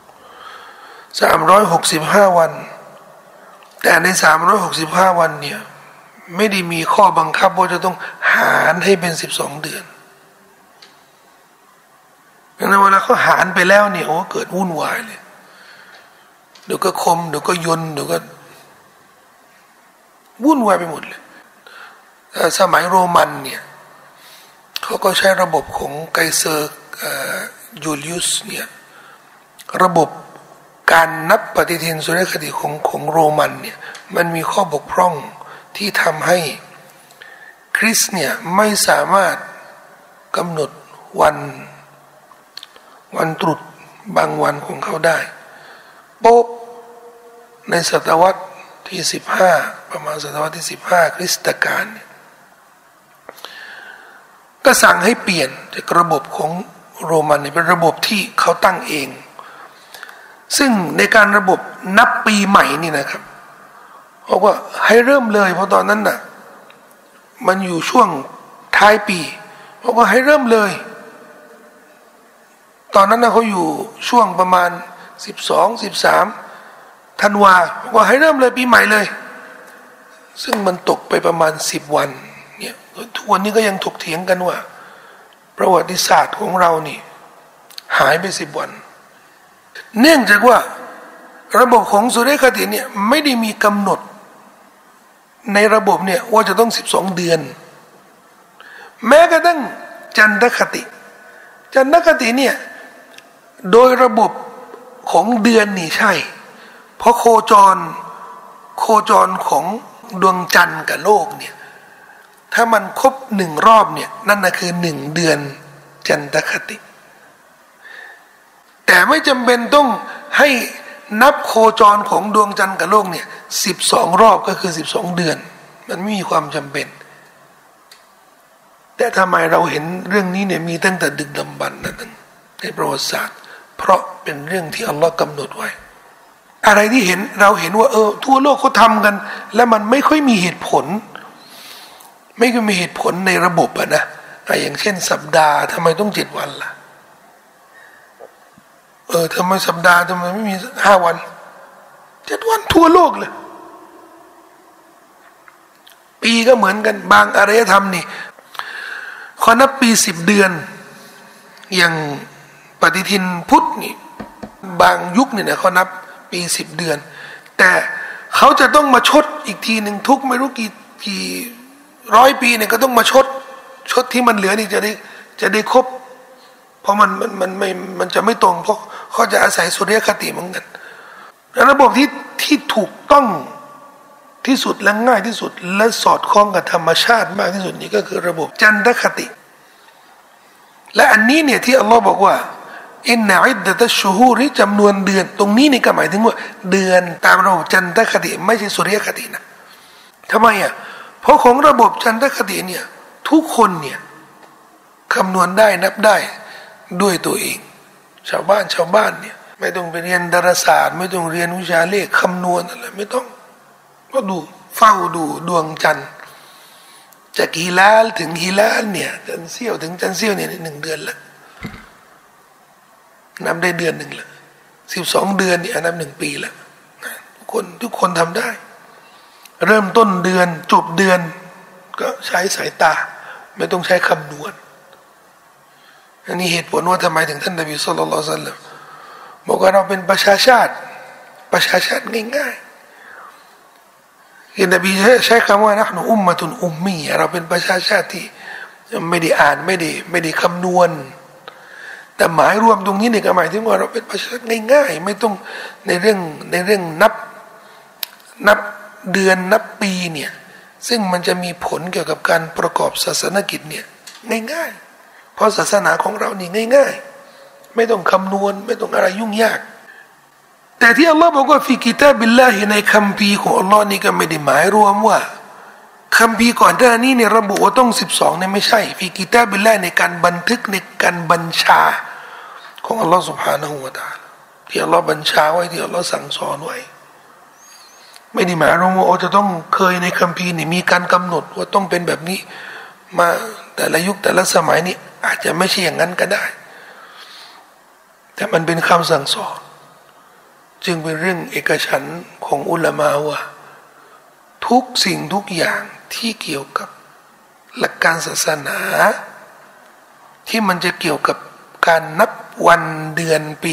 365 วันแต่ใน365 วันเนี่ยไม่ได้มีข้อบังคับว่าจะต้องหารให้เป็น12 เดือนดังนั้นเวลาเขาหารไปแล้วเนี่ยโอ้เกิดวุ่นวายเลยเดี๋ยวก็คมเดี๋ยวก็ยนเดี๋ยวก็วุ่นวายไปหมดเลยสมัยโรมันเนี่ยเขาก็ใช้ระบบของไกเซอร์ยูลิอุสเนี่ยระบบการนับปฏิทินสุริยคติของโรมันเนี่ยมันมีข้อบกพร่องที่ทำให้คริสต์เนี่ยไม่สามารถกำหนดวันตรุษบางวันของเขาได้โป๊บในศตวรรษที่15ประมาณศตวรรษที่15คริสตกาลก็สั่งให้เปลี่ยนจากระบบของโรมันเป็นระบบที่เขาตั้งเองซึ่งในการระบบนับปีใหม่นี่นะครับบอกว่าให้เริ่มเลยเพราะตอนนั้นน่ะมันอยู่ช่วงท้ายปีบอกว่าให้เริ่มเลยตอนนั้นนะเขาอยู่ช่วงประมาณ12-13 ธันวาบอกว่าให้เริ่มเลยปีใหม่เลยซึ่งมันตกไปประมาณ10 วันเนี่ยทุกวันนี้ก็ยังถกเถียงกันว่าประวัติศาสตร์ของเรานี่หายไป10 วันเนื่องจากว่าระบบของสุริยคติเนี่ยไม่ได้มีกำหนดในระบบเนี่ยว่าจะต้อง12 เดือนแม้กระทั่งจันทคติเนี่ยโดยระบบของเดือนนี่ใช่เพราะโคจรของดวงจันทร์กับโลกเนี่ยถ้ามันครบ1 รอบเนี่ยนั่นน่ะคือ1 เดือนจันทคติแต่ไม่จำเป็นต้องให้นับโคจรของดวงจันทร์กับโลกเนี่ย12 รอบก็คือ12 เดือนมันไม่มีความจำเป็นแต่ทำไมเราเห็นเรื่องนี้เนี่ยมีตั้งแต่ดึกดำบรรพ์นั้นในประวัติศาสตร์เพราะเป็นเรื่องที่อัลลอฮ์กำหนดไว้อะไรที่เราเห็นว่าทั่วโลกเขาทำกันแล้วมันไม่ค่อยมีเหตุผลในระบบนะอย่างเช่นสัปดาห์ทำไมต้อง7 วันล่ะทำไมสัปดาห์ทำไมไม่มี5 วัน7 วันทั่วโลกเลยปีก็เหมือนกันบางอารยธรรมนี่เขานับปี10 เดือนอย่างปฏิทินพุทธนี่บางยุคเนี่ยเขานับปี10 เดือนแต่เขาจะต้องมาชดอีกทีหนึ่งทุกไม่รู้กี่100 ปีเนี่ยก็ต้องมาชดที่มันเหลือนี่จะได้ครบเพราะมันไม่มันจะไม่ตรงเพราะเขาจะอาศัยสุริยคติเหมือนกันระบบที่ถูกต้องที่สุดและง่ายที่สุดและสอดคล้องกับธรรมชาติมากที่สุดนี่ก็คือระบบจันทคติและอันนี้เนี่ยที่อัลลอฮ์บอกว่าอินนะอิดดะตัชชูฮูริจำนวนเดือนตรงนี้นี่ก็หมายถึงว่าเดือนตามระบบจันทคติไม่ใช่สุริยคตินะทำไมอ่ะเพราะของระบบจันทคติเนี่ยทุกคนเนี่ยคำนวณได้นับได้ด้วยตัวเองชาวบ้านเนี่ยไม่ต้องไปเรียนดาราศาสตร์ไม่ต้องเรียนวิชาเลขคำนวณอะไรไม่ต้องก็ดูเฝ้าดูดวงจันทร์จากฮิลาลถึงฮิลาลเนี่ยจันทร์เสี้ยวถึงจันทร์เสี้ยวเนี่ย1 เดือนละนับได้เดือนหนึ่งละ12 เดือนเนี่ยนับ1 ปีละทุกคนทำได้เริ่มต้นเดือนจบเดือนก็ใช้สายตาไม่ต้องใช้คำนวณอันนี้เหตุผลว่าทำไมถึงท่านนบีศ็อลลัลลอฮุอะลัยฮิวะซัลลัมบอกว่าเราเป็นประชาชาติง่ายๆคือนบีใช้คำว่านะห์นุอุมมะตุนอุมมีเราเป็นประชาชาติที่ไม่ได้อ่านไม่ได้คำนวณแต่หมายรวมตรงนี้เนี่ยก็หมายถึงว่าเราเป็นประชาชาติง่ายๆไม่ต้องในเรื่องนับเดือนนับปีเนี่ยซึ่งมันจะมีผลเกี่ยวกับการประกอบศาสนกิจเนี่ยง่ายๆเพราะศาสนาของเรานี่ง่ายๆไม่ต้องคำนวณไม่ต้องอะไรยุ่งยากแต่ที่อัลลอฮ์บอกว่าฟิกิตาบิลลาฮิในคัมภีร์ของอัลลอฮ์นี่ก็ไม่ได้หมายรวมว่าคัมภีร์ก่อนหน้านี้เนี่ยระบุว่าต้อง12เนี่ยไม่ใช่ฟิกิตาบิลลาในการบันทึกในการบัญชาของอัลลอฮ์ سبحانه และ تعالى ที่อัลลอฮ์บัญชาไว้ที่อัลลอฮ์สั่งสอนไว้ไม่ได้หมายรวมว่าจะต้องเคยในคัมภีร์นี่มีการกำหนดว่าต้องเป็นแบบนี้มาแต่ละยุคแต่ละสมัยนี่อาจจะไม่ใช่อย่างนั้นก็ได้แต่มันเป็นคำสั่งสอนจึงเป็นเรื่องเอกฉันท์ของอุลามะว่าทุกสิ่งทุกอย่างที่เกี่ยวกับหลักการศาสนาที่มันจะเกี่ยวกับการนับวันเดือนปี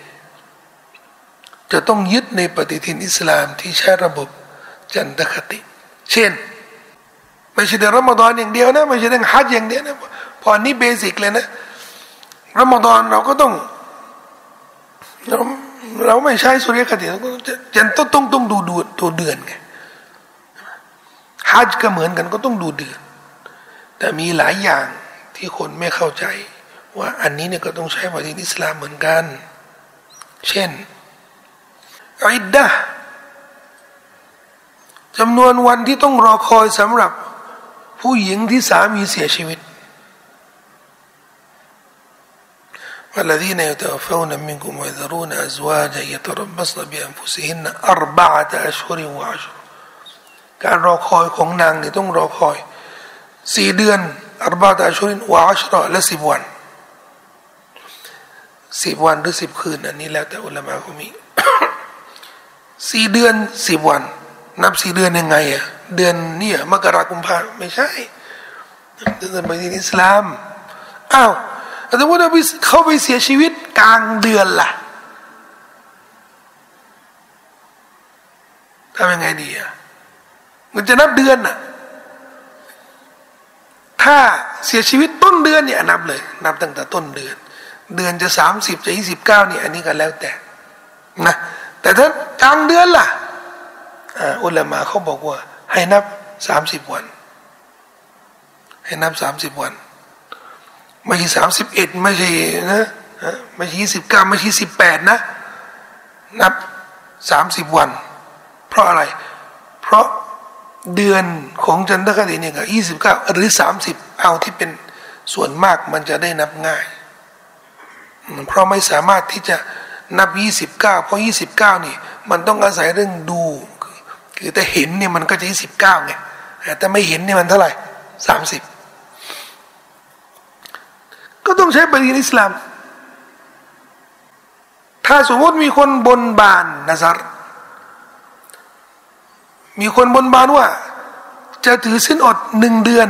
จะต้องยึดในปฏิทินอิสลามที่ใช้ระบบจันทคติเช่นไม่ใช่เดือนรอมฎอนอย่างเดียวนะไม่ใช่เรื่องฮัจญ์อย่างเดียวนะพอนี้เบสิกเลยนะรอมฎอนเราก็ต้องเราไม่ใช้สุริยคติเราก็จะต้องดูเดือนไงฮัจญ์ก็เหมือนกันก็ต้องดูเดือนแต่มีหลายอย่างที่คนไม่เข้าใจว่าอันนี้เนี่ยก็ต้องใช้ปฏิทินอิสลามเหมือนกันเช่นอิดดะห์จำนวนวันที่ต้องรอคอยสำหรับผู้หญิงที่สามีเสียชีวิตوالذين يتوفون منكم ويذرون أزواجا يتربصن بأنفسهن 4 أشهر وعشرا การรอคอยของนางเนี่ยต้องรอคอย4 เดือน4 أشهر وعشرا และ10 วัน10 วันหรือ10 คืนอันนี้แล้วแต่อุลามะเขามี4 เดือน10 วันนับ4 เดือนยังไงอ่ะเดือนนี่มกราคมกุมภาพันธ์ไม่ใช่เดือนปฏิทินอิสลามอ้าวแต่ถ้าว่าเขาไปเสียชีวิตกลางเดือนล่ะทำยังไงดีอ่ะมันจะนับเดือนอ่ะถ้าเสียชีวิตต้นเดือนเนี่ยนับเลยนับตั้งแต่ต้นเดือนเดือนจะ30จะ29เนี่ยอันนี้ก็แล้วแต่นะแต่ถ้ากลางเดือนล่ะอุลามะเขาบอกว่าให้นับ30 วันให้นับ30 วันไม่ใช่31ไม่ใช่นะไม่ใช่29ไม่ใช่18นะนับ30 วันเพราะอะไรเพราะเดือนของจันทคติเนี่ยก็29หรือ30เอาที่เป็นส่วนมากมันจะได้นับง่ายเพราะไม่สามารถที่จะนับ29เพราะ29นี่มันต้องอาศัยเรื่องดูคือแต่เห็นเนี่ยมันก็จะ29ไงแต่ไม่เห็นเนี่ยมันเท่าไหร่30ก็ต้องใช้ปฏิทินอิสลามถ้าสมมติมีคนบนบานนะซัรมีคนบนบานว่าจะถือศีลอด1 เดือน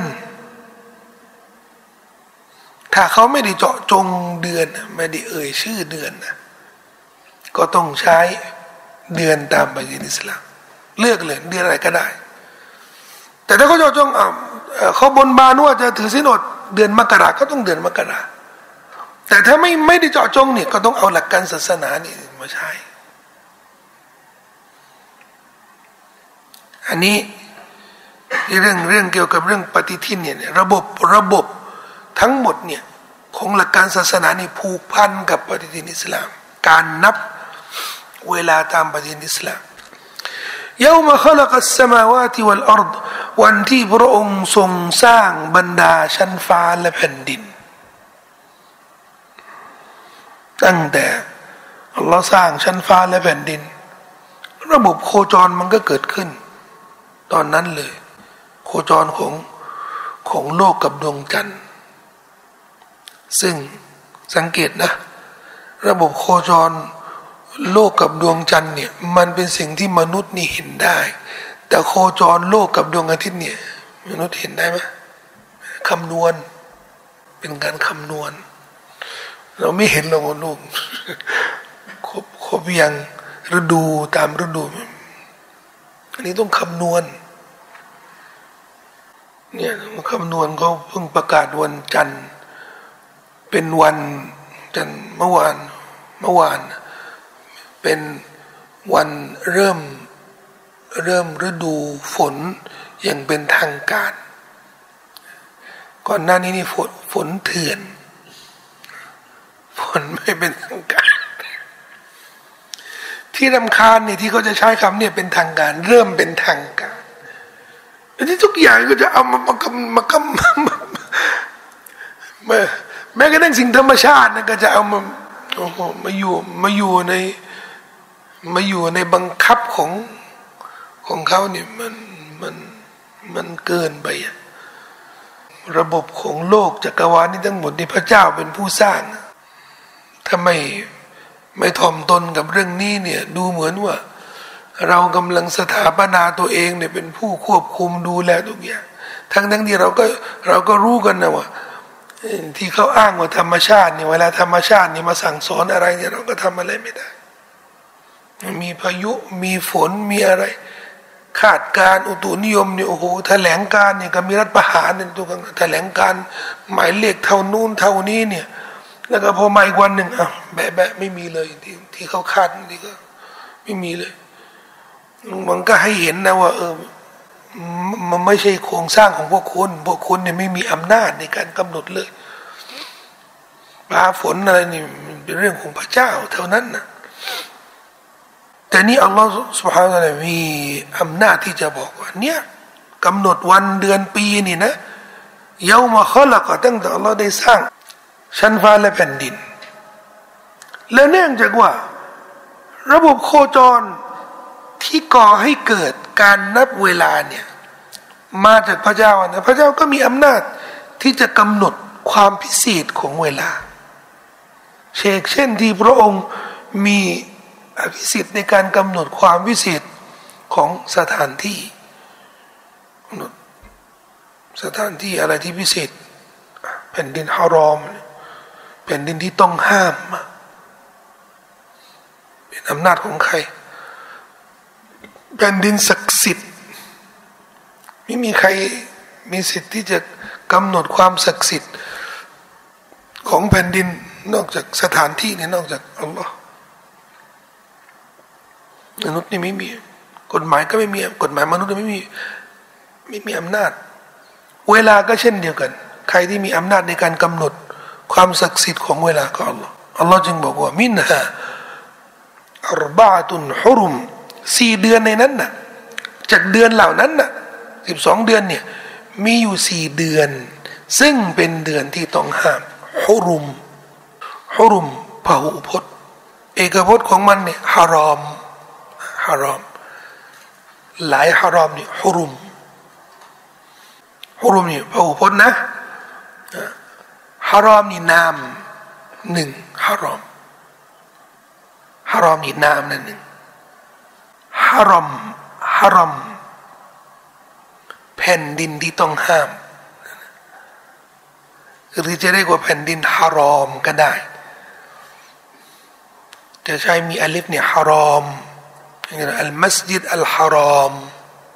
ถ้าเขาไม่ได้เจาะจงเดือนไม่ได้เอ่ยชื่อเดือนนะก็ต้องใช้เดือนตามปฏิทินอิสลามเลือกเลยเดือนอะไรก็ได้แต่ถ้าเขาเจาะจงเขาบนบานว่าจะถือศีลอดเดือนมกราก็ต้องเดือนมกราแต่แต่ถ้าไม่ได้เจาะจงเนี่ยก็ต้องเอาหลักการศาสนานี่มาใช้อันนี้เรื่องเกี่ยวกับเรื่องปฏิทินเนี่ยระบบทั้งหมดเนี่ยของหลักการศาสนานี่ผูกพันกับปฏิทินอิสลามการนับเวลาตามปฏิทินอิสลามيوم خلق السماوات والأرض วันที่พระองค์ทรงสร้างบรรดาชั้นฟ้าและแผ่นดินตั้งแต่อัลลอฮ์สร้างชั้นฟ้าและแผ่นดินระบบโคจรมันก็เกิดขึ้นตอนนั้นเลยโคจรของโลกกับดวงจันทร์ซึ่งสังเกตนะระบบโคจรโลกกับดวงจันทร์เนี่ยมันเป็นสิ่งที่มนุษย์นี่เห็นได้แต่โคจรโลกกับดวงอาทิตย์เนี่ยมนุษย์เห็นได้ไหมคำนวณเป็นการคำนวณเราไม่เห็นหรอกลูกครบยังฤดูตามฤดูอันนี้ต้องคำนวณเนี่ยคำนวณเขาเพิ่งประกาศวันจันทร์เป็นวันจันทร์เมื่อวานเป็นวันเริ่มฤดูฝนอย่างเป็นทางการก่อนหน้านี้นี่ฝนเถื่อนฝนไม่เป็นทางการที่รำคาญเนี่ยที่เขาจะใช้คำเนี่ยเป็นทางการเริ่มเป็นทางการที่ทุกอย่างก็จะเอาแม้กระทั่งสิ่งธรรมชาตินะก็จะเอามาอยู่ในบังคับของเขาเนี่ยมันเกินไประบบของโลกจักรวาลนี้ทั้งหมดนี่พระเจ้าเป็นผู้สร้างถ้าไม่ถ่อมตนกับเรื่องนี้เนี่ยดูเหมือนว่าเรากำลังสถาปนาตัวเองเนี่ยเป็นผู้ควบคุมดูแลทุกอย่างทั้งที่เราก็รู้กันนะว่าที่เขาอ้างว่าธรรมชาติเนี่ยเวลาธรรมชาติเนี่ยมาสั่งสอนอะไรเนี่ยเราก็ทำอะไรไม่ได้มีพายุมีฝนมีอะไรคาดการอุตุนิยมเนี่ยโอ้โหแถลงการเนี่ยก็มีรัฐประหารเนี่ยตัวกันแถลงการหมายเลขเท่านู้นเท่านี้เนี่ยแล้วก็พอมาอีกวันหนึ่งแบะไม่มีเลยที่เขาคาดนี่ก็ไม่มีเลยมันก็ให้เห็นนะว่ามันไม่ใช่โครงสร้างของพวกคุณเนี่ยไม่มีอำนาจในการกำหนดเลยฟ้าฝนอะไรนี่เป็นเรื่องของพระเจ้าเท่านั้นนะแต่นี่อัลลอฮฺ سبحانه และ تعالى มีอำนาจที่จะบอกว่าเนี่ยกำหนดวันเดือนปีนี่นะเยามาขลักตั้งแต่อัลลอฮฺได้สร้างชั้นฟ้าและแผ่นดินและเนื่องจากว่าระบบโคจรที่ก่อให้เกิดการนับเวลาเนี่ยมาจากพระเจ้านะพระเจ้าก็มีอำนาจที่จะกำหนดความพิเศษของเวลาเช่นที่พระองค์มีอภิสิทธิ์ในการกำหนดความพิเศษของสถานที่กำหนดสถานที่อะไรที่พิเศษแผ่นดินฮารอมแผ่นดินที่ต้องห้ามเป็นอำนาจของใครแผ่นดินศักดิ์สิทธิ์ไม่มีใครมีสิทธิ์ที่จะกำหนดความศักดิ์สิทธิ์ของแผ่นดินนอกจากสถานที่นี่นอกจากอัลลอฮ์มนุษย์นี่ไม่มีกฎหมายก็ไม่มีกฎหมายมนุษย์ไม่มีอำนาจเวลาก็เช่นเดียวกันใครที่มีอำนาจในการกำหนดความศักดิ์สิทธิ์ของเวลาก็อัลลอฮ์จึงบอกว่ามินฮาอัรบะตุนฮุรุม4 เดือนในนั้นน่ะจากเดือนเหล่านั้นน่ะ12 เดือนเนี่ยมีอยู่4 เดือนซึ่งเป็นเดือนที่ต้องห้ามฮุรุมพหูพจน์เอกพจน์ของมันเนี่ยฮารอมหลายฮารอมเนี่ยฮุรุมนี่พหูพจน์นะฮารอมนี่นาม1ฮารอมนี่นามนั่น1ฮารอมแผ่นดินที่ต้องห้ามหรือจะเรียกว่าแผ่นดินฮารอมก็ได้จะใช้มีอลิฟเนี่ยฮารอมอัลมัสยิดอัลฮารอม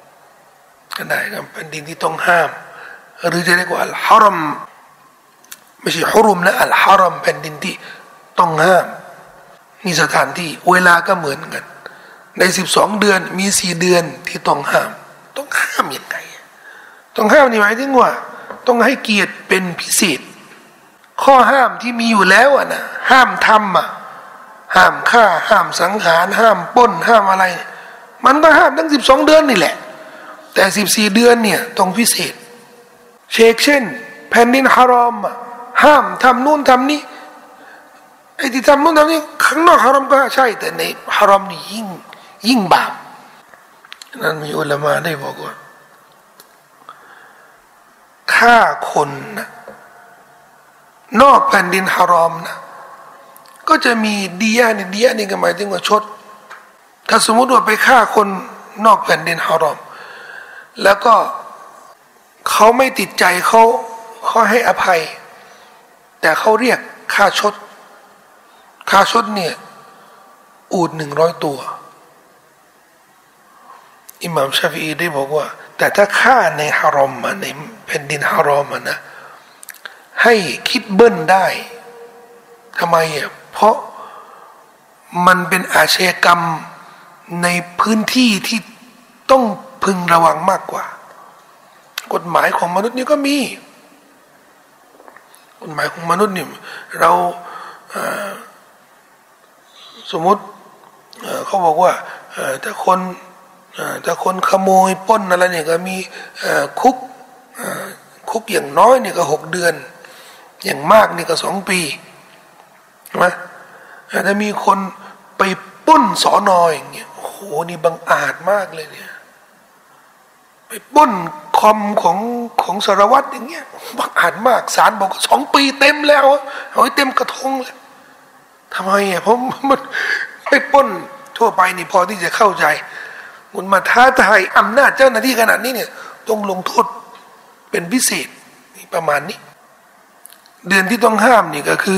ก็ได้ครับแผ่นดินที่ต้องห้ามหรือจะเรียกว่าอัลฮารอมไม่ใช่ฮุรุมนะอัลฮารอมแผ่นดินที่ต้องห้ามนี่สถานที่เวลาก็เหมือนกันใน12 เดือนมี4 เดือนที่ต้องห้ามยังไงต้องห้ามนี่หมายถึงว่าต้องให้เกียรติเป็นพิเศษข้อห้ามที่มีอยู่แล้วนะห้ามทำห้ามฆ่าห้ามสังหารห้ามปล้นห้ามอะไรมันก็ห้ามทั้ง12 เดือนนี่แหละแต่14 เดือนเนี่ยต้องพิเศษเช่นแผ่นดินฮารอมห้ามทำนู่นทำนี่ไอ้ที่ทำนู่นทำนี่ข้างนอกฮารอมก็ใช่แต่ในฮารอมนี่ยิ่งบาปนั้นมีอุลามะได้บอกว่าฆ่าคนนะนอกแผ่นดินฮารอมนะก็จะมีดียะนี่ก็หมายถึงว่าชดถ้าสมมติว่าไปฆ่าคนนอกแผ่นดินฮารอมแล้วก็เขาไม่ติดใจเขาให้อภัยแต่เขาเรียกค่าชดเนี่ยอูฐ100 ตัวอิหม่ามชาฟิอีได้บอกว่าแต่ถ้าฆ่าในฮารอมในแผ่นดินฮารอมนะให้คิดเบิ้ลได้ทำไมเพราะมันเป็นอาชญากรรมในพื้นที่ที่ต้องพึงระวังมากกว่ากฎหมายของมนุษย์นี่ก็มีกฎหมายของมนุษย์นี่เราสมมติเขาบอกว่าถ้าคนขโมยปล้นอะไรเนี่ยก็มีคุกอย่างน้อยเนี่ยก็6 เดือนอย่างมากนี่ก็2 ปีใช่ไหมถ้ามีคนไปปล้นสอนออย่างเงี้ยโอ้โหนี่บังอาจมากเลยเนี่ยไปปล้นคอมของสารวัตรอย่างเงี้ยบังอาจมากศาลบอก2 ปีเต็มแล้วเอาให้เต็มกระทงเลยทำไมเพราะมันไปปล้นทั่วไปนี่พอที่จะเข้าใจคุณมาท้าทายอำนาจเจ้าหน้าที่ขนาดนี้เนี่ยต้องลงโทษเป็นพิเศษนี่ประมาณนี้เดือนที่ต้องห้ามนี่ก็คื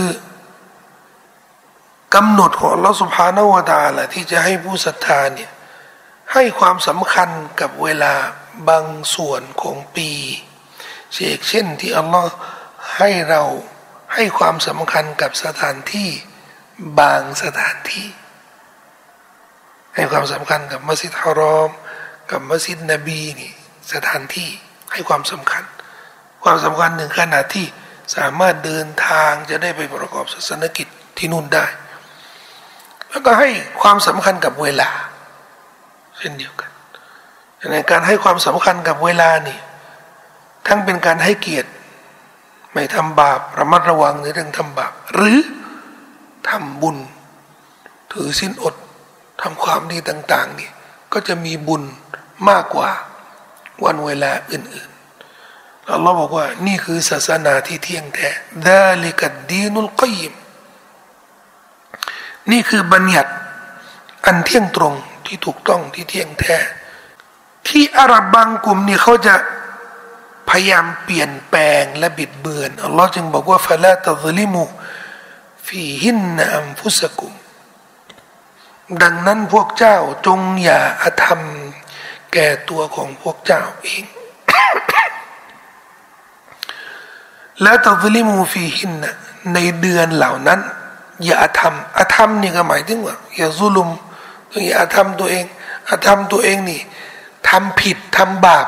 อกำหนดของอัลลอฮฺซุบฮานะฮูวะตะอาลาที่จะให้ผู้ศรัทธาเนี่ยให้ความสำคัญกับเวลาบางส่วนของปีเช่นที่อัลลอฮฺให้เราให้ความสำคัญกับสถานที่บางสถานที่ให้ความสำคัญกับมัสยิดฮารอมกับมัสยิดนบีนี่สถานที่ให้ความสำคัญถึงขนาดที่สามารถเดินทางจะได้ไปประกอบศาสนกิจที่นู่นได้แล้วก็ให้ความสำคัญกับเวลาเช่นเดียวกันในการให้ความสำคัญกับเวลานี่ทั้งเป็นการให้เกียรติไม่ทำบาประมัดระวังในเรื่องทำบาปหรือทำบุญถือศีลอดทำความดีต่างๆนี่ก็จะมีบุญมากกว่าวันเวลาอื่นๆอัลลอฮ์บอกว่านี่คือศาสนาที่เที่ยงแท้ซาลิกัดดีนุลกีมนี่คือบัญญัติอันเที่ยงตรงที่ถูกต้องที่เที่ยงแท้ที่อาหรับบางกลุ่มนี่เขาจะพยายามเปลี่ยนแปลงและบิดเบือนอัลลอฮ์จึงบอกว่าฟะลาตะซลิมูฟีฮินนะอัมฟุสกุมดังนั้นพวกเจ้าจงอย่าอาธรรมแก่ตัวของพวกเจ้าเอง และตัซลิมูฟีหินนะในเดือนเหล่านั้นอย่าอาธรรมนี่ก็หมายถึงว่าอย่าซุลุมอย่าอาธรรมตัวเองอาธรรมตัวเองนี่ทำผิดทำบาป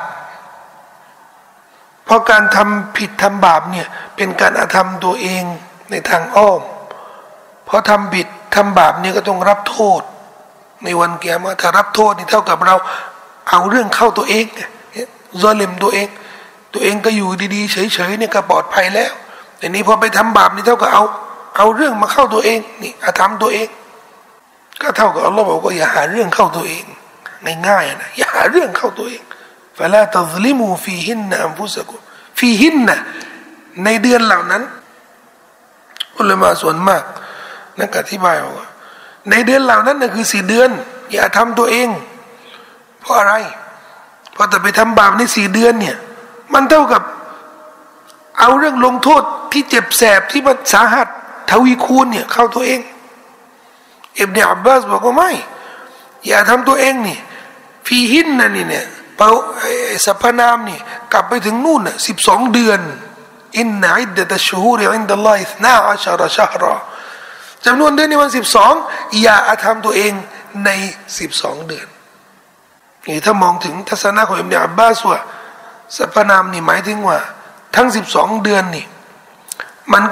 เพราะการทำผิดทำบาปเนี่ยเป็นการอาธรรมตัวเองในทางอ้อมเพราะทำผิดทำบาปเนี่ยก็ต้องรับโทษในวันกิยามะห์ถ้ารับโทษนี่เท่ากับเราเอาเรื่องเข้าตัวเองซอลิมตัวเองก็อยู่ดีๆเฉยๆเนี่ยก็ปลอดภัยแล้วแต่นี้พอไปทำบาปนี่เท่ากับเอาเรื่องมาเข้าตัวเองนี่อาธรรมตัวเองก็เท่ากับอัลลอฮ์บอกว่าอย่าหาเรื่องเข้าตัวเองง่ายๆนะอย่าหาเรื่องเข้าตัวเองฟะลาตัซลิมูฟีฮินนะอัมฟุสกุมฟีฮินนะในเดือนเหล่านั้นอุลามะส่วนมากนักอธิบายว่าในเดือนเหล่านั้นน่ะคือ4 เดือนอย่าทำตัวเองเพราะอะไรเพราะแต่ไปทำบาปใน4 เดือนเนี่ยมันเท่ากับเอาเรื่องลงโทษที่เจ็บแสบที่มันสาหัสทวีคูณเนี่ยเข้าตัวเองอิบนุอับบาสบอกว่าไม่อย่าทำตัวเองนี่ฟีหินนะนี่เนี่ยเป่าสรรพนามนี่กลับไปถึงนู่นน่ะ12 เดือนอินนะอิดดะตัชชูฮูรอินดัลลอฮิ12 ชะฮรจำนวนเดือนในวัน12อย่าอาธรรมตัวเองใน12เดือนนี่ถ้ามองถึงทัศนะของอิบนุอับบาสว่าสรรพนามนี่หมายถึงว่าทั้ง12เดือนนี่มัน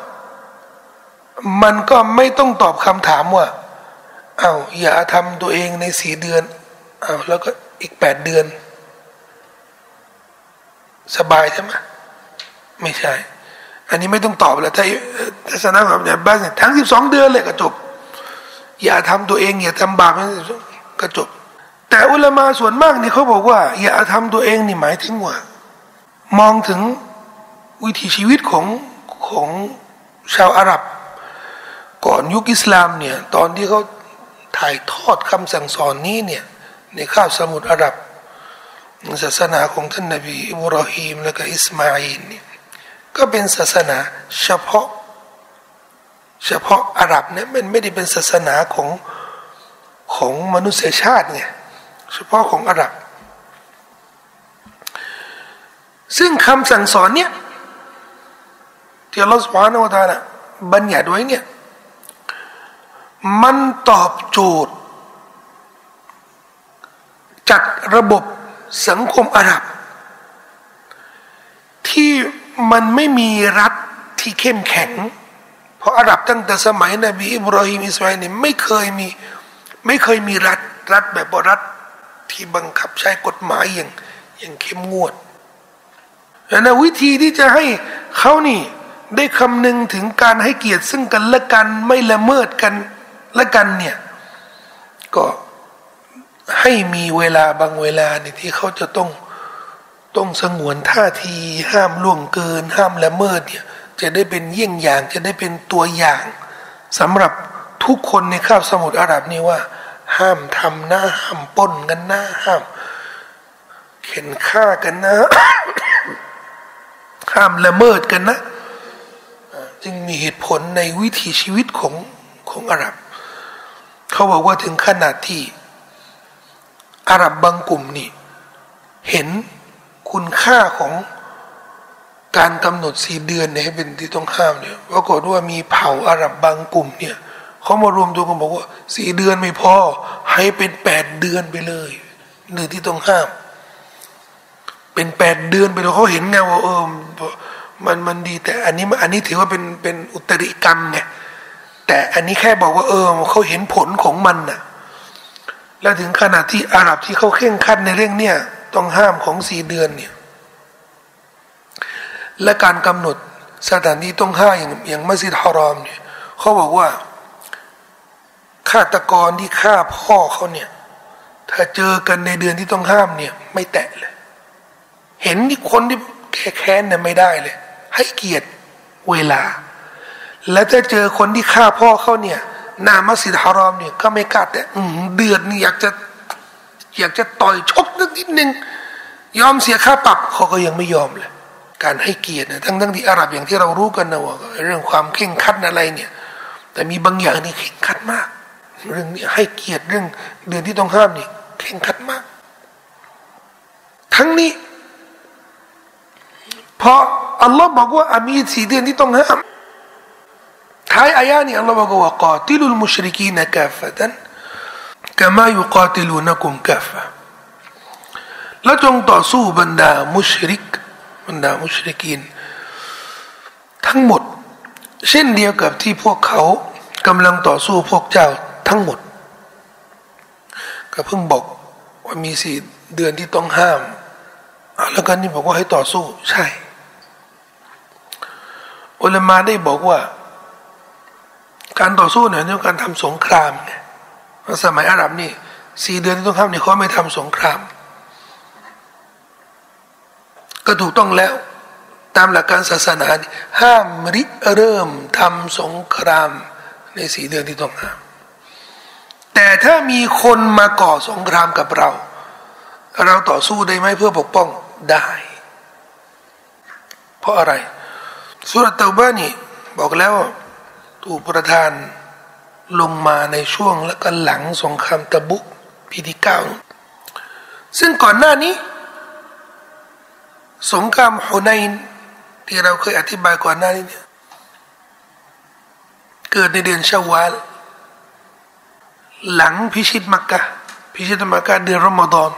ก็ไม่ต้องตอบคำถามว่าเอาอย่าทำตัวเองใน4เดือนเอาแล้วก็อีก8เดือนสบายใช่ไหมไม่ใช่อันนี้ไม่ต้องตอบแล้วถ้าทัศนะของเนี่ยบ้านเนี่ยทั้ง12เดือนเลยก็จบอย่าทำตัวเองอย่าทำบาปก็จบแต่อุลามะส่วนมากนี่เขาบอกว่าอย่าทำตัวเองนี่หมายถึงว่ามองถึงวิถีชีวิตของชาวอาหรับก่อนยุคอิสลามเนี่ยตอนที่เขาถ่ายทอดคำสั่งสอนนี้เนี่ยในคาบสมุทรอาหรับศาสนาของท่านนบีอิบราฮิมและก็อิสมาอีลเนี่ยก็เป็นศาสนาเฉพาะอาหรับเนี่ยมันไม่ได้เป็นศาสนาของมนุษยชาติไงเฉพาะของอาหรับซึ่งคำสั่งสอนเนี่ยที่อัลลอฮฺ سبحانه และ تعالى บัญญัติไว้เนี่ยมันตอบโจทย์จัดระบบสังคมอาหรับที่มันไม่มีรัฐที่เข้มแข็งเพราะอาหรับตั้งแต่สมัยนบีอิบราฮิมอิสมาอีลเนี่ยไม่เคยมีรัฐแบบรัฐที่บังคับใช้กฎหมายอย่างเข้มงวดดังนั้นวิธีที่จะให้เขานี่ได้คำนึงถึงการให้เกียรติซึ่งกันและกันไม่ละเมิดกันและกันเนี่ยก็ให้มีเวลาบางเวลาเนี่ยที่เขาจะต้องสงวนท่าทีห้ามล่วงเกินห้ามละเมิดเนี่ยจะได้เป็นเยี่ยงอย่างจะได้เป็นตัวอย่างสำหรับทุกคนในคาบสมุทรอาหรับนี่ว่าห้ามทำนะห้ามปล้นกันนะห้ามเข็นฆ่ากันนะ ห้ามละเมิดกันนะจึงมีเหตุผลในวิถีชีวิตของอาหรับเขาบอกว่าถึงขนาดที่อาหรับบางกลุ่มนี่เห็นคุณค่าของการกำหนด4เดือนเนี่ยให้เป็นที่ต้องห้ามเนี่ยปรากฏว่ามีเผ่าอาหรับบางกลุ่มเนี่ยเขามารวมตัวกันบอกว่า4เดือนไม่พอให้เป็น8เดือนไปเลยหรือที่ต้องห้ามเป็น8เดือนไปเลยเขาเห็นไงว่ามันดีแต่อันนี้ถือว่าเป็นอุตริกรรมไงแต่อันนี้แค่บอกว่าเขาเห็นผลของมันน่ะแล้วถึงขนาดที่อาหรับที่เขาเคร่งครัดในเรื่องเนี้ยต้องห้ามของ4เดือนเนี่ยและการกำหนดสถานที่ต้องห้ามอย่างมัสยิดฮารอมเนี่ยเขาบอกว่าฆาตกรที่ฆ่าพ่อเขาเนี่ยถ้าเจอกันในเดือนที่ต้องห้ามเนี่ยไม่แตะเลยเห็นที่คนที่แค้นเนี่ยไม่ได้เลยให้เกียรติเวลาและถ้าเจอคนที่ฆ่าพ่อเขาเนี่ยหน้ามัสยิดฮารอมเนี่ยก็ไม่กล้าแต่เดือดนี่อยากจะต่อยชกนิดนึงยอมเสียค่าปรับเขาก็ยังไม่ยอมเลยการให้เกียรตินะทั้งที่อาหรับอย่างที่เรารู้กันนะว่าเรื่องความเคร่งครัดอะไรเนี่ยแต่มีบางอย่างนี่เคร่งครัดมากเรื่องนี้ให้เกียรติเรื่องเดือนที่ต้องห้ามนี่เคร่งครัดมากทั้งนี้เพราะอัลลอฮ์บอกว่ามี4เดือนที่ต้องห้ามท้ายอายะนี้อัลลอฮ์บอกว่ากาติลุลมุชริกีนกาฟะตันกะมายุกาติลูนะกุมกาฟะและจงต่อสู้บรรดามุชริกีนทั้งหมดเช่นเดียวกับที่พวกเขากำลังต่อสู้พวกเจ้าทั้งหมดก็เพิ่งบอกว่ามี4เดือนที่ต้องห้ามแล้วกันนี่บอกว่าให้ต่อสู้ใช่อุลามะได้บอกว่าการต่อสู้เนี่ยคือการทำสงครามไงสมัยอาหรับนี่4เดือนที่ต้องห้ามนี่เขาไม่ทำสงครามก็ถูกต้องแล้วตามหลักการศาสนาห้ามเริ่มทำสงครามใน4เดือนที่ต้องห้ามแต่ถ้ามีคนมาก่อสงครามกับเราต่อสู้ได้ไหมเพื่อปกป้องได้เพราะอะไรซูเราะห์เตาบะห์นี่บอกแล้วถูกประทานลงมาในช่วงและก็หลังสงครามตะบุกปีที่9ซึ่งก่อนหน้านี้สงครามฮุนัยน์ที่เราเคยอธิบายก่อนหน้านี้เนี่ยเกิดในเดือนชาวาลหลังพิชิตมักกะเดือนรอมฎอน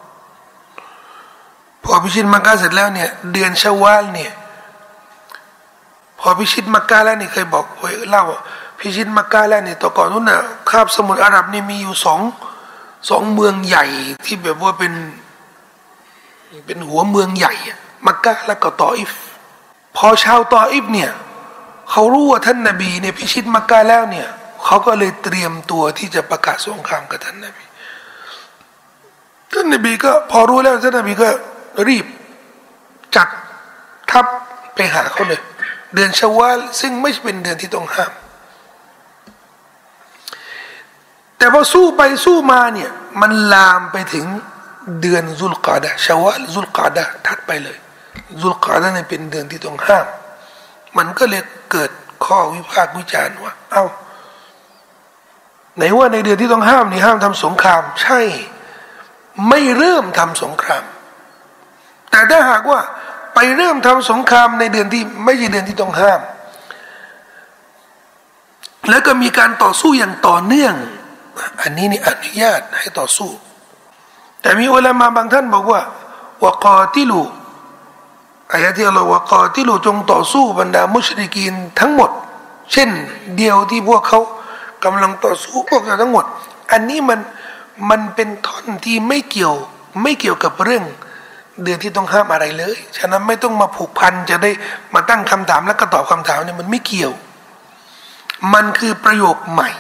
พอพิชิตมักกะเสร็จแล้วเนี่ยเดือนชาวาลเนี่ยพอพิชิตมักกะแล้วนี่เคยบอกเล่าพิชิตมักกะแล้วเนี่ยต่อก่อนนู้นน่ะคาบสมุทรอาหรับนี่มีอยู่สองเมืองใหญ่ที่แบบว่าเป็นหัวเมืองใหญ่มักกะแล้วก็ตออิฟพอชาวตออิฟเนี่ยเขารู้ว่าท่านนบีเนี่ยพิชิตมักกะแล้วเนี่ยเขาก็เลยเตรียมตัวที่จะประกาศสงครามกับท่านนบีก็พอรู้แล้วท่านนบีก็รีบจัดทัพไปหาเขาเลยเดือนชาวาลซึ่งไม่เป็นเดือนที่ต้องห้ามแต่พอสู้ไปสู้มาเนี่ยมันลามไปถึงเดือนซุลกาดะชาวาลซุลกาดะถัดไปเลยซุลกาดะเนี่ยเป็นเดือนที่ต้องห้ามมันก็เลยเกิดข้อวิพากษ์วิจารณ์ว่าเอ้าไหนว่าในเดือนที่ต้องห้ามนี่ห้ามทำสงครามใช่ไม่เริ่มทำสงครามแต่ถ้าหากว่าไปเริ่มทำสงครามในเดือนที่ไม่ใช่เดือนที่ต้องห้ามแล้วก็มีการต่อสู้อย่างต่อเนื่องอันนี้นี่อนุญาตให้ต่อสู้แต่มีอุลามะบางท่านบอกว่าวะกอติลูอายะที่อัลลอฮฺวะกอติลูจงต่อสู้บรรดามุชริกีนทั้งหมดเช่นเดียวที่พวกเขากำลังต่อสู้พวกเราทั้งหมดอันนี้มันเป็นท่อนที่ไม่เกี่ยวกับเรื่องเดือนที่ต้องห้ามอะไรเลยฉะนั้นไม่ต้องมาผูกพันจะได้มาตั้งคำถามแล้วก็ตอบคำถามเนี่ยมันไม่เกี่ยวมันคือประโยคใหม่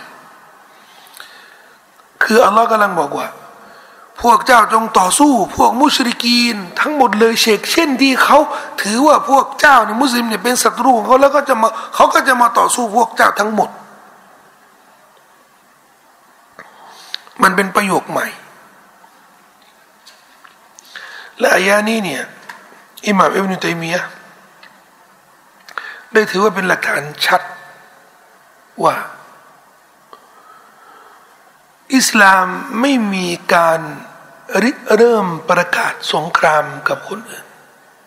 คืออัลลอฮ์กำลังบอกว่าพวกเจ้าจงต่อสู้พวกมุชริกีนทั้งหมดเลยเช่นที่เขาถือว่าพวกเจ้าเนี่ยมุสลิมเนี่ยเป็นศัตรูของเขาแล้วก็เขาก็จะมาต่อสู้พวกเจ้าทั้งหมดมันเป็นประโยคใหม่และอายะนี้เนี่ยอิหม่ามอิบนุตัยมียะห์ได้ถือว่าเป็นหลักฐานชัดว่าอิสลามไม่มีการริเริ่มประกาศสงครามกับคนอื่น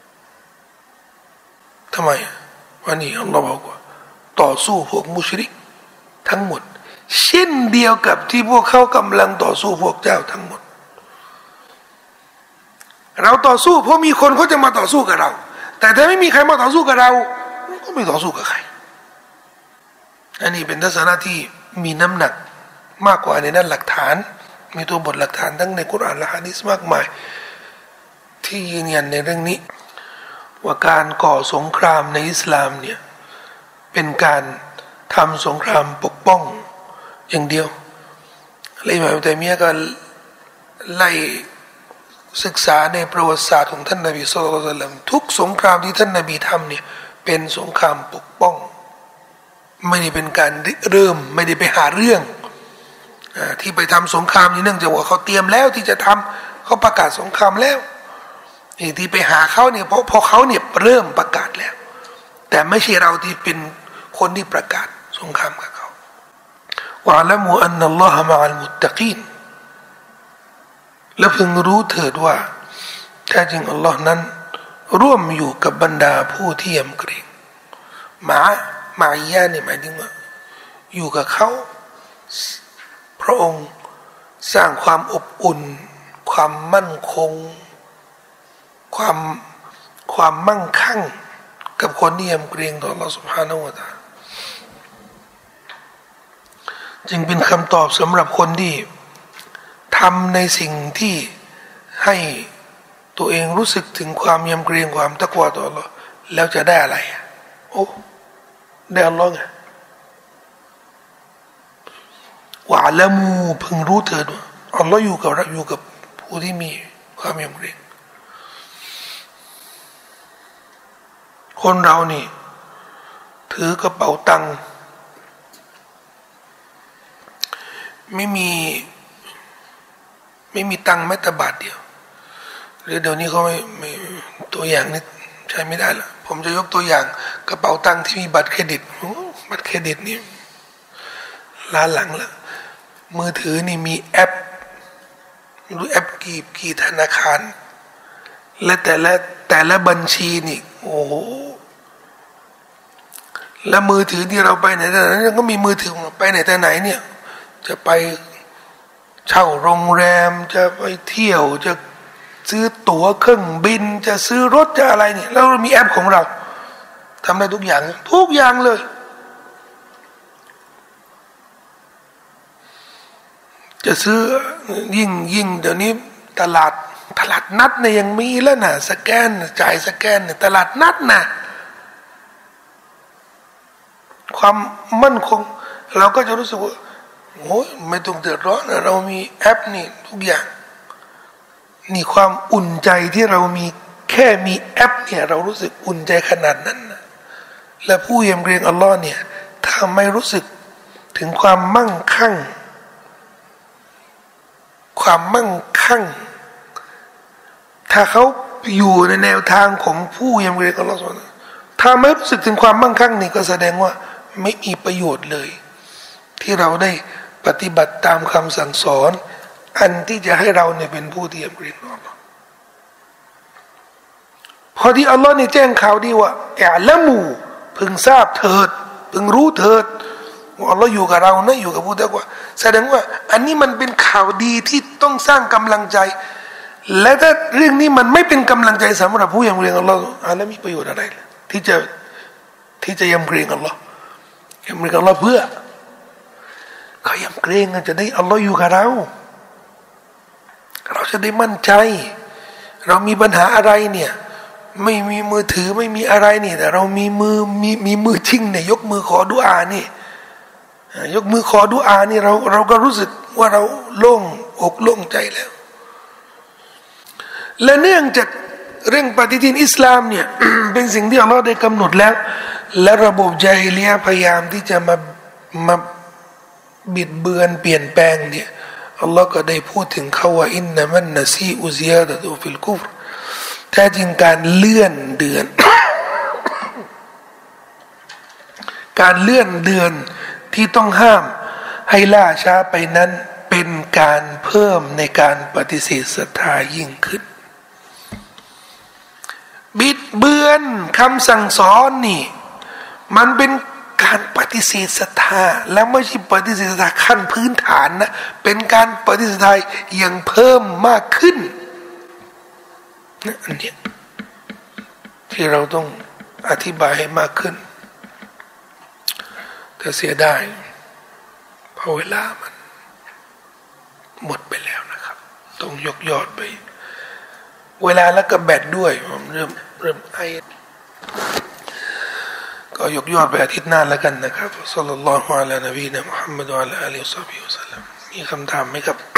ทำไมวันนี้อัลลอฮฺบอกว่าต่อสู้พวกมุชริกทั้งหมดเช่นเดียวกับที่พวกเขากำลังต่อสู้พวกเจ้าทั้งหมดเราต่อสู้เพราะมีคนเขาจะมาต่อสู้กับเราแต่ถ้าไม่มีใครมาต่อสู้กับเราก็ไม่ต่อสู้กับใครอันนี้เป็นทัศนะที่มีน้ำหนักมากกว่าในด้านหลักฐานมีตัวบทหลักฐานทั้งในกุรอานและหะดีษมากมายที่ยืนยันในเรื่องนี้ว่าการก่อสงครามในอิสลามเนี่ยเป็นการทำสงครามปกป้องอย่างเดียวเลยอิหม่ามอิบนุตัยมียะห์ก็ไล่ศึกษาในประวัติศาสตร์ของท่านนบีศ็อลลัลลอฮุอะลัยฮิวะซัลลัมทุกสงครามที่ท่านนบีทำเนี่ยเป็นสงครามปกป้องไม่ได้เป็นการเริ่มไม่ได้ไปหาเรื่องที่ไปทำสงครามนี่เนื่องจากว่าเขาเตรียมแล้วที่จะทำเขาประกาศสงครามแล้วที่ไปหาเขาเนี่ยเพราะเขาเนี่ยเริ่มประกาศแล้วแต่ไม่ใช่เราที่เป็นคนที่ประกาศสงครามกับเขาวะอะลัมูอันนัลลอฮะมะอัลมุตตะกีนและพึงรู้เถิดว่าแท้จริงอัลลอฮ์นั้นร่วมอยู่กับบรรดาผู้ที่ยำเกรงมาอียะเนี่ยหมายถึงว่าอยู่กับเขาพระองค์สร้างความอบอุ่นความมั่นคงความมั่งคั่งกับคนที่ยำเกรงต่อ Allah Subhanahu wa Ta'ala จึงเป็นคำตอบสำหรับคนที่ทำในสิ่งที่ให้ตัวเองรู้สึกถึงความยำเกรงความตะกวาต่อ Allah แล้วจะได้อะไรโอ้ได้อัลลอฮ์ไงวะอะลัมูพึงรู้เถิดว่าอัลลอฮ์อยู่กับเราอยู่กับผู้ที่มีความยำเกรงคนเรานี่ถือกระเป๋าตังค์ไม่มีตังค์แม้แต่บาทเดียวหรือเดี๋ยวนี้เขาไม่ตัวอย่างนี้ใช้ไม่ได้ละผมจะยกตัวอย่างกระเป๋าตังค์ที่มีบัตรเครดิตบัตรเครดิตนี่ล้าหลังละมือถือนี่มีแอปรู้แอปกี่ธนาคารและแต่ละบัญชีนี่โอ้โหและมือถือที่เราไปไหนแต่ไหนก็มีมือถือไปไหนแต่ไหนเนี่ยจะไปเช่าโรงแรมจะไปเที่ยวจะซื้อตั๋วเครื่องบินจะซื้อรถจะอะไรเนี่ยแล้วเรามีแอปของเราทำได้ทุกอย่างเลยจะซื้อยิ่งเดี๋ยวนี้ตลาดนัดเนี่ยยังมีแล้วนะสแกนจ่ายสแกนเนี่ยตลาดนัดนะความมั่นคงเราก็จะรู้สึกว่าโอ้ยไม่ต้องเดือดร้อนเรามีแอปนี่ทุกอย่างนี่ความอุ่นใจที่เรามีแค่มีแอปเนี่ยเรารู้สึกอุ่นใจขนาดนั้นนะและผู้ยำเกรงอัลลอฮ์เนี่ยถ้าไม่รู้สึกถึงความมั่งคั่งถ้าเขาอยู่ในแนวทางของผู้ยำเกรงอัลลอฮ์ถ้าไม่รู้สึกถึงความมั่งคั่งนี่ก็แสดงว่าไม่มีประโยชน์เลยที่เราได้ปฏิบัติตามคำสั่งสอนอันที่จะให้เราเนี่ยเป็นผู้ที่ยำเกรงอัลลอฮ์พอที่อัลลอฮ์เนี่ยแจ้งข่าวดีว่าอัลมูพึงทราบเถิดพึงรู้เถิดว่าอัลลอฮ์อยู่กับเรานะอยู่กับผู้ตะกวาแสดงว่าอันนี้มันเป็นข่าวดีที่ต้องสร้างกำลังใจและถ้าเรื่องนี้มันไม่เป็นกำลังใจสำหรับผู้ยำเกรงอัลลอฮ์แล้วมีประโยชน์อะไรที่จะยำเกรงอัลลอฮ์ยำเกรงอัลลอฮ์เพื่อเขายำเกรงจะได้อัลลอฮ์อยู่กับเราจะได้มั่นใจเรามีปัญหาอะไรเนี่ยไม่มีมือถือไม่มีอะไรนี่แต่เรามีมือจริงเนี่ยยกมือขอดุอานี่ยกมือขอดุอานี่เราก็รู้สึกว่าเราโล่งอกโล่งใจแล้วและเนื่องจากเรื่องปฏิทินอิสลามเนี่ย เป็นสิ่งที่อัลลอฮ์ได้กำหนดแล้วและระบบญาฮิลิยะห์พยายามที่จะมาบิดเบือนเปลี่ยนแปลงเนี่ยอัลลอฮ์ก็ได้พูดถึงเขาว่าอินนัมันนะซีอุซิยาดะตุฟิลกุฟรแท้จริงการเลื่อนเดือน การเลื่อนเดือนที่ต้องห้ามให้ล่าช้าไปนั้นเป็นการเพิ่มในการปฏิเสธศรัทธายิ่งขึ้นบิดเบือนคำสั่งสอนนี่มันเป็นการปฏิเสธศรัทธาและไม่ใช่ปฏิเสธศรัทธาขั้นพื้นฐานนะเป็นการปฏิเสธศรัทธาอย่างเพิ่มมากขึ้นนะอันนี้ที่เราต้องอธิบายให้มากขึ้นแต่เสียดายเพราะเวลามันหมดไปแล้วนะครับต้องยกยอดไปเวลาแล้วก็แบตด้วยผมเริ่มไอก็ยกยอดไปอาทิตย์หน้าแล้วกันนะครับศ็อลลัลลอฮุอะลัยฮิวะซัลลัมนบีนะมุฮัมมัดวะอะลาอาลีฮิวะศอฮบิฮิวะซัลลัมมีคำถามไหมครับ